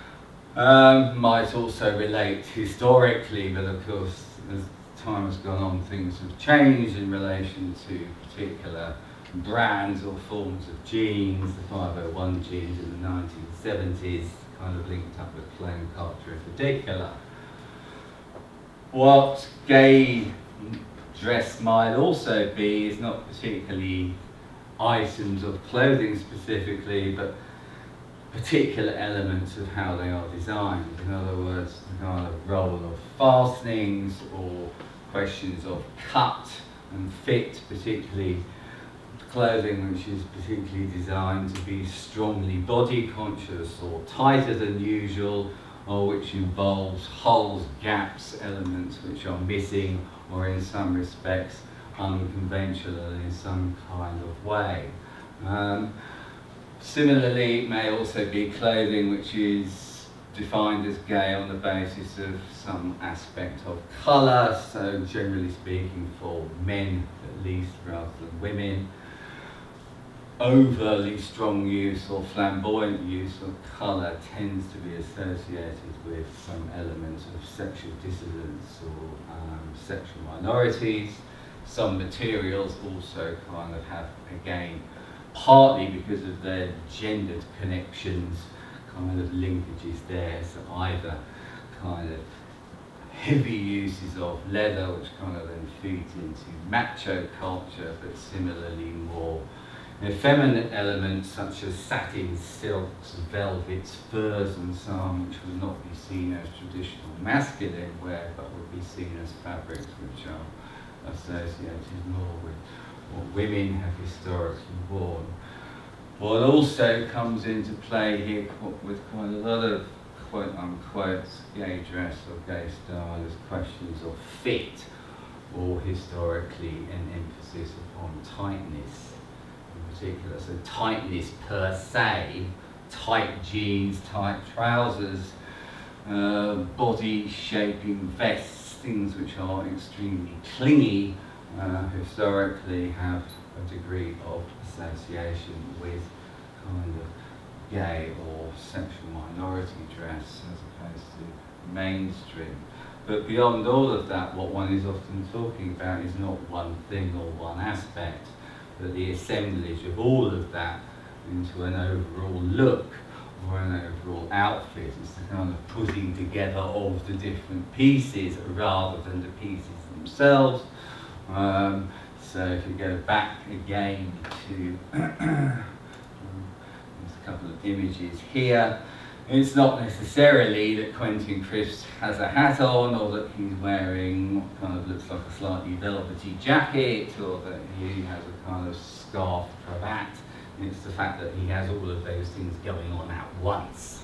Um, might also relate historically, but of course as time has gone on things have changed in relation to particular brands or forms of jeans. The five oh one jeans in the nineteen seventies kind of linked up with clone culture in particular. What gay dress might also be is not particularly items of clothing specifically, but particular elements of how they are designed. In other words, the kind of role of fastenings or questions of cut and fit, particularly clothing which is particularly designed to be strongly body conscious or tighter than usual, or which involves holes, gaps, elements which are missing or in some respects unconventional in some kind of way. Um, similarly, it may also be clothing which is defined as gay on the basis of some aspect of colour, so generally speaking for men at least rather than women. Overly strong use or flamboyant use of colour tends to be associated with some elements of sexual dissidence or um, sexual minorities. Some materials also kind of have, again, partly because of their gendered connections, kind of linkages there, so either kind of heavy uses of leather, which kind of then feeds into macho culture, but similarly more effeminate elements such as satins, silks, velvets, furs and so on, which would not be seen as traditional masculine wear, but would be seen as fabrics which are associated more with what women have historically worn. What also comes into play here with quite a lot of quote unquote gay dress or gay style is questions of fit, or historically an emphasis upon tightness. Particular. So tightness per se, tight jeans, tight trousers, uh, body-shaping vests, things which are extremely clingy, uh, historically have a degree of association with kind of gay or sexual minority dress as opposed to mainstream. But beyond all of that, what one is often talking about is not one thing or one aspect, but the assemblage of all of that into an overall look or an overall outfit. It's the kind of putting together of the different pieces rather than the pieces themselves. Um, so if you go back again to there's a couple of images here. It's not necessarily that Quentin Crisp has a hat on, or that he's wearing what kind of looks like a slightly velvety jacket, or that he has a kind of scarf cravat. It's the fact that he has all of those things going on at once.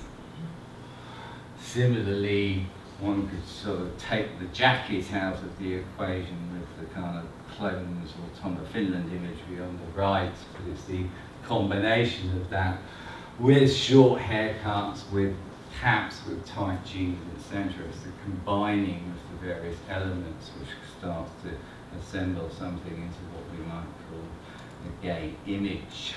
Similarly, one could sort of take the jacket out of the equation with the kind of clones or Tom of Finland imagery on the right, but it's the combination of that with short haircuts, with caps, with tight jeans, et cetera. It's the combining of the various elements which starts to assemble something into what we might call a gay image.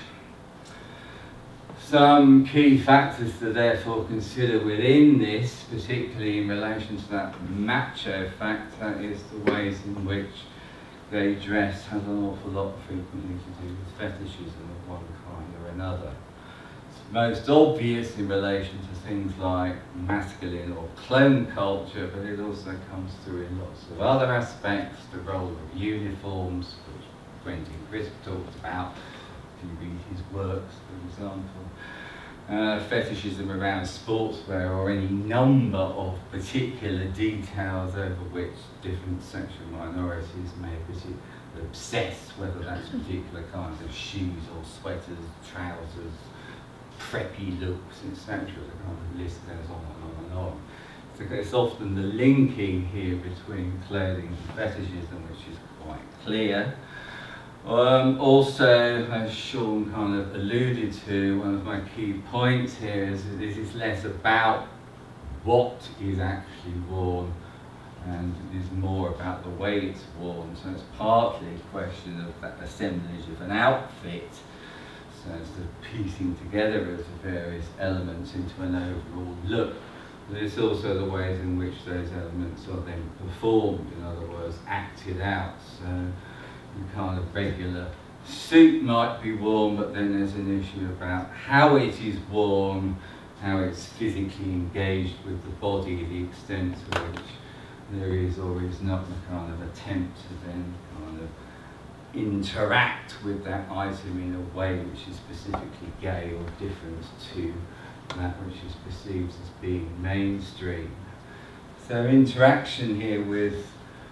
Some key factors to therefore consider within this, particularly in relation to that macho factor, is the ways in which gay dress has an awful lot frequently to do with fetishism of one kind or another. Most obvious in relation to things like masculine or clone culture, but it also comes through in lots of other aspects. The role of uniforms, which Quentin Crisp talked about, if you read his works, for example. Uh, fetishism around sportswear, or any number of particular details over which different sexual minorities may obsess, whether that's particular kinds of shoes or sweaters, trousers, preppy looks, et cetera. The kind of list goes on and on and on. So it's often the linking here between clothing and fetishism which is quite clear. Um, also, as Sean kind of alluded to, one of my key points here is that this is less about what is actually worn and it is more about the way it's worn. So it's partly a question of that assemblage of an outfit. So it's the piecing together of the various elements into an overall look. But it's also the ways in which those elements are then performed, in other words, acted out. So the kind of regular suit might be worn, but then there's an issue about how it is worn, how it's physically engaged with the body, the extent to which there is or is not a kind of attempt to then kind of interact with that item in a way which is specifically gay or different to that which is perceived as being mainstream. So interaction here with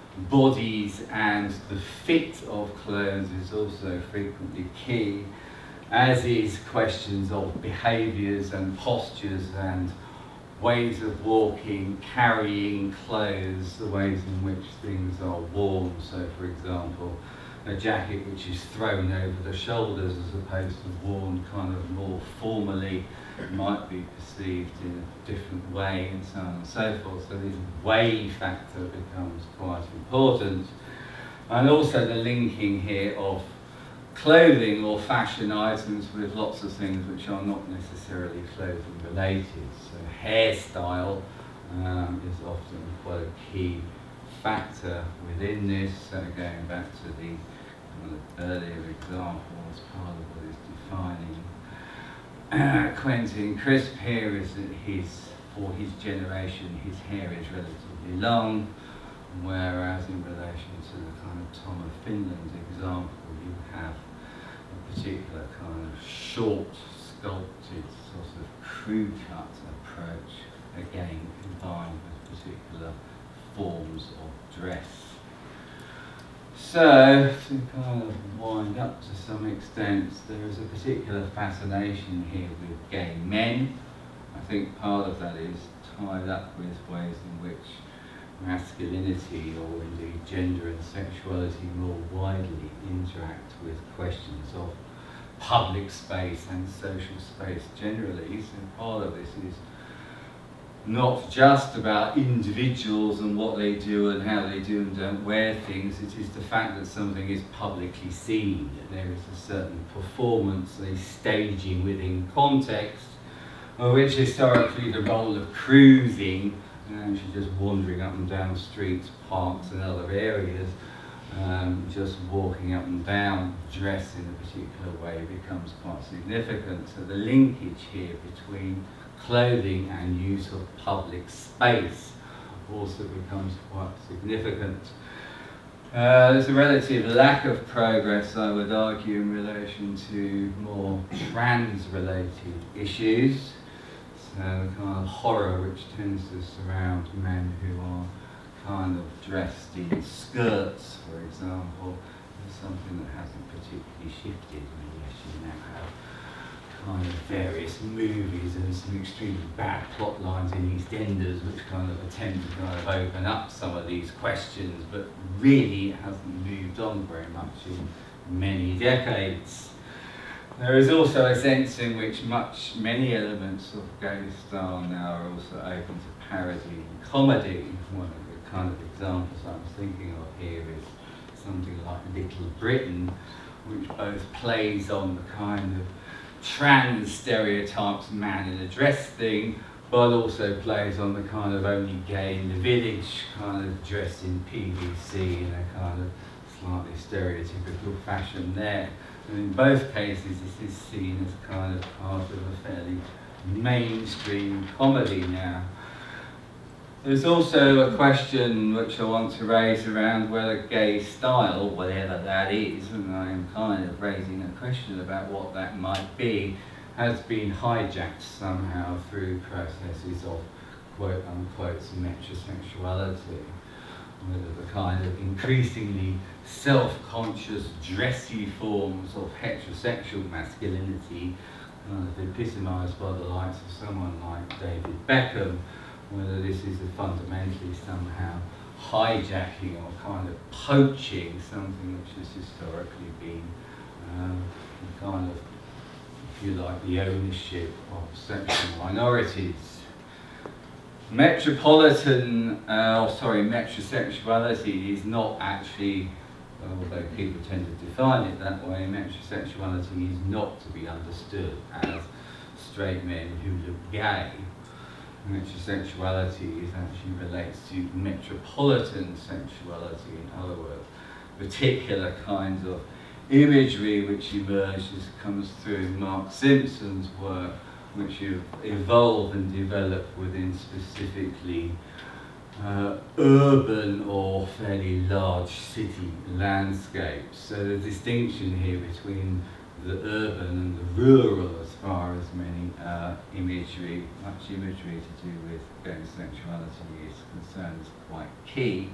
bodies and the fit of clothes is also frequently key, as is questions of behaviours and postures and ways of walking, carrying clothes, the ways in which things are worn. So for example, a jacket which is thrown over the shoulders as opposed to worn kind of more formally might be perceived in a different way, and so on and so forth. So this way factor becomes quite important. And also the linking here of clothing or fashion items with lots of things which are not necessarily clothing related. So hairstyle um, is often quite a key factor within this. So going back to the kind of earlier example as part of what is defining uh, Quentin Crisp here is that his, for his generation, his hair is relatively long, whereas in relation to the kind of Tom of Finland example, you have a particular kind of short, sculpted, sort of crew cut approach, again combined with particular forms of dress. So, to kind of wind up to some extent, there is a particular fascination here with gay men. I think part of that is tied up with ways in which masculinity, or indeed gender and sexuality more widely, interact with questions of public space and social space generally. So part of this is not just about individuals and what they do and how they do and don't wear things. It is the fact that something is publicly seen, that there is a certain performance, a staging within context, of which historically the role of cruising, and actually just wandering up and down streets, parks and other areas, um, just walking up and down, dressed in a particular way, becomes quite significant. So the linkage here between clothing and use of public space also becomes quite significant. Uh, there's a relative lack of progress, I would argue, in relation to more trans-related issues. So the kind of horror which tends to surround men who are kind of dressed in skirts, for example, is something that hasn't particularly shifted. I mean, yes, you now have kind of various movies and some extremely bad plot lines in EastEnders which kind of attempt to kind of open up some of these questions, but really it hasn't moved on very much in many decades. There is also a sense in which much, many elements of gay style now are also open to parody and comedy. One of the kind of examples I was thinking of here is something like Little Britain, which both plays on the kind of trans stereotypes man in a dress thing, but also plays on the kind of only gay in the village, kind of dressed in P V C in a kind of slightly stereotypical fashion there. And in both cases this is seen as kind of part of a fairly mainstream comedy now. There's also a question which I want to raise around whether gay style, whatever that is, and I am kind of raising a question about what that might be, has been hijacked somehow through processes of quote-unquote metrosexuality. Whether the kind of increasingly self-conscious, dressy forms of heterosexual masculinity, kind of epitomised by the likes of someone like David Beckham, whether this is a fundamentally somehow hijacking or kind of poaching something which has historically been um, kind of, if you like, the ownership of sexual minorities. Metropolitan, uh, or sorry, metrosexuality is not actually, although people tend to define it that way, metrosexuality is not to be understood as straight men who look gay. Metrosexuality is actually relates to metropolitan sexuality, in other words, particular kinds of imagery which emerges, comes through Mark Simpson's work, which have evolved and developed within specifically uh, urban or fairly large city landscapes. So the distinction here between the urban and the rural, as far as many uh, imagery, much imagery to do with gay sexuality is concerned, is quite key.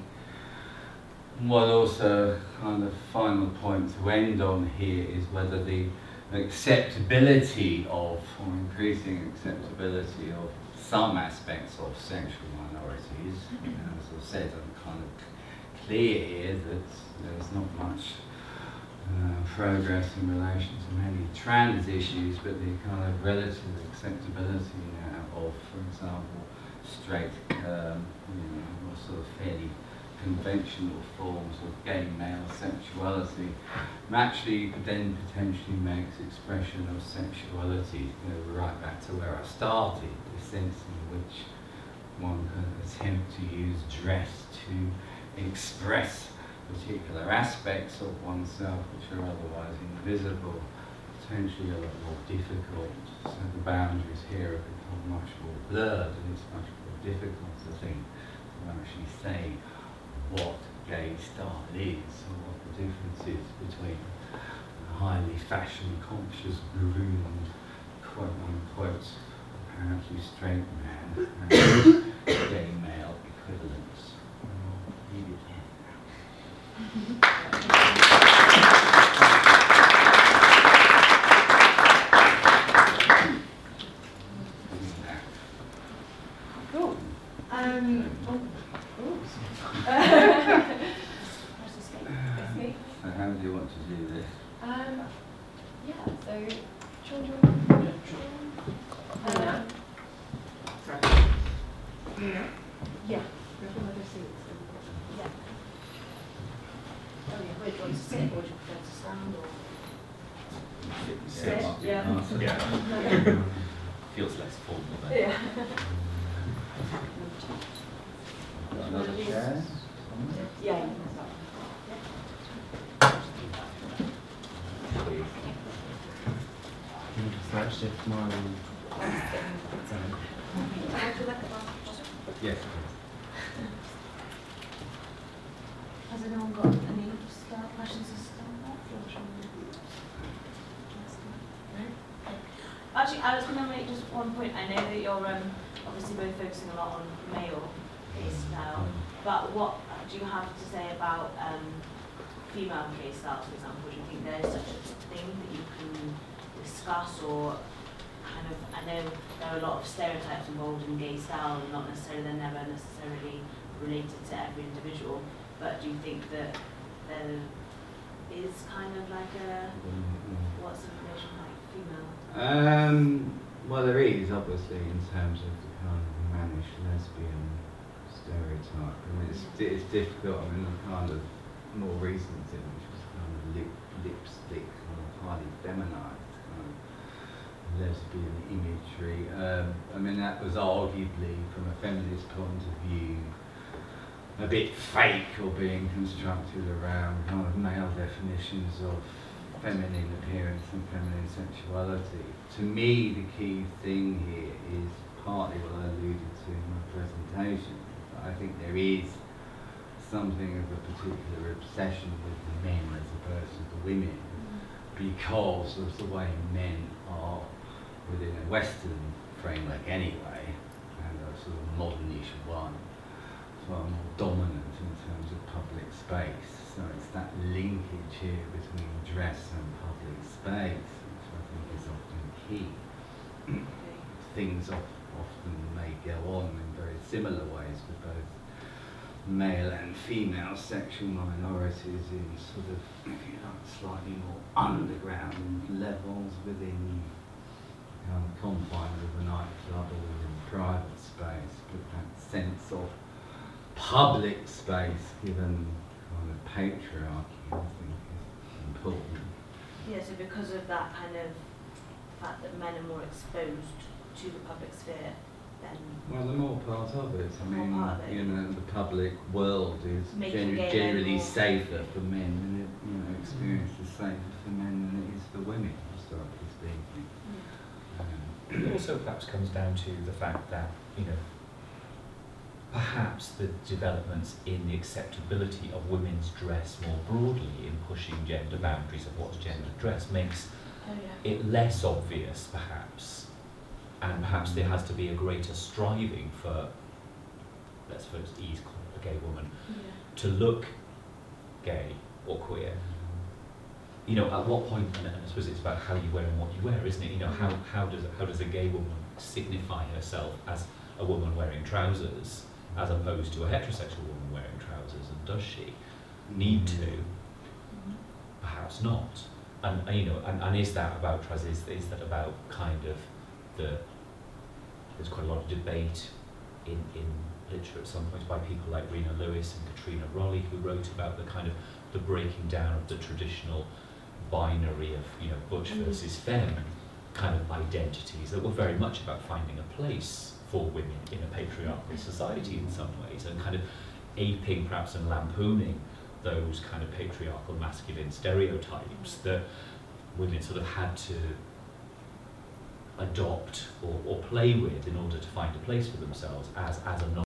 One also kind of final point to end on here is whether the acceptability of, or increasing acceptability of some aspects of sexual minorities, you know, as I've said, I'm kind of clear here that there's not much Uh, progress in relation to many trans issues, but the kind of relative acceptability now of, for example, straight, um, you know, or sort of fairly conventional forms of gay male sexuality actually then potentially makes expression of sexuality, you know, right back to where I started, the sense in which one can attempt to use dress to express particular aspects of oneself which are otherwise invisible, potentially a lot more difficult. So the boundaries here have become much more blurred, and it's much more difficult, I think, to actually say what gay style is, or what the difference is between a highly fashion-conscious, groomed, quote-unquote, apparently straight man and gay male equivalents. I'll leave it here. Cool. Um, oh, oh. So how do you want to do this? um, yeah, so, Sean, do you want to? Um, Feels less formal then. Yeah. Another chair? Yeah. Yes. Has anyone got any start questions to start off? Actually, I was going to make just one point. I know that you're um, obviously both focusing a lot on male case style, but what do you have to say about um, female case styles, for example? Do you think there is such a thing that you can discuss, or kind of, I know there are a lot of stereotypes involved in gay style, and not necessarily, they're never necessarily related to every individual, but do you think that there is kind of like a, what's the relation like female? Um, well, there is, obviously, in terms of the kind of mannish lesbian stereotype. I mean, it's, it's difficult. I mean, the kind of more recent thing, which was kind of lip, lipstick, kind of highly feminized kind of lesbian imagery. Um, I mean, that was arguably, from a feminist point of view, a bit fake, or being constructed around kind of male definitions of feminine appearance and feminine sexuality. To me, the key thing here is partly what I alluded to in my presentation. I think there is something of a particular obsession with the men as opposed to the women, because of the way men are within a Western framework anyway, and a sort of modernish one, far more dominant in terms of public space. So it's that linkage here between dress and public space, which I think is often key. Things of, often may go on in very similar ways for both male and female sexual minorities in sort of, if you like, slightly more underground levels within um, confines of a nightclub or within private space, but that sense of public space, given kind of patriarchy, I think is important. Yeah, so because of that kind of fact that men are more exposed to the public sphere, then Well, they're more part of it. I More mean, part of it. you know, the public world is Making gen- gay men generally more- safer for men, and it, you know, experience is safer for men than it is for women, historically speaking. Um, It also perhaps comes down to the fact that, you know, perhaps the developments in the acceptability of women's dress more broadly in pushing gender boundaries of what's gender dress makes oh yeah. it less obvious, perhaps, and perhaps there has to be a greater striving for, let's suppose, ease a gay woman Yeah. to look gay or queer. You know, at what point, and I suppose it's about how you wear and what you wear, isn't it? You know, how, how does how does a gay woman signify herself as a woman wearing trousers, as opposed to a heterosexual woman wearing trousers, and does she need to? Perhaps not. And, and you know, and, and is that about trousers? Is, is that about kind of the? There's quite a lot of debate in in literature at some point by people like Rena Lewis and Katrina Rowley, who wrote about the kind of the breaking down of the traditional binary of, you know, butch versus femme kind of identities that were very much about finding a place for women in a patriarchal society in some ways, and kind of aping perhaps and lampooning those kind of patriarchal masculine stereotypes that women sort of had to adopt or, or play with in order to find a place for themselves as, as a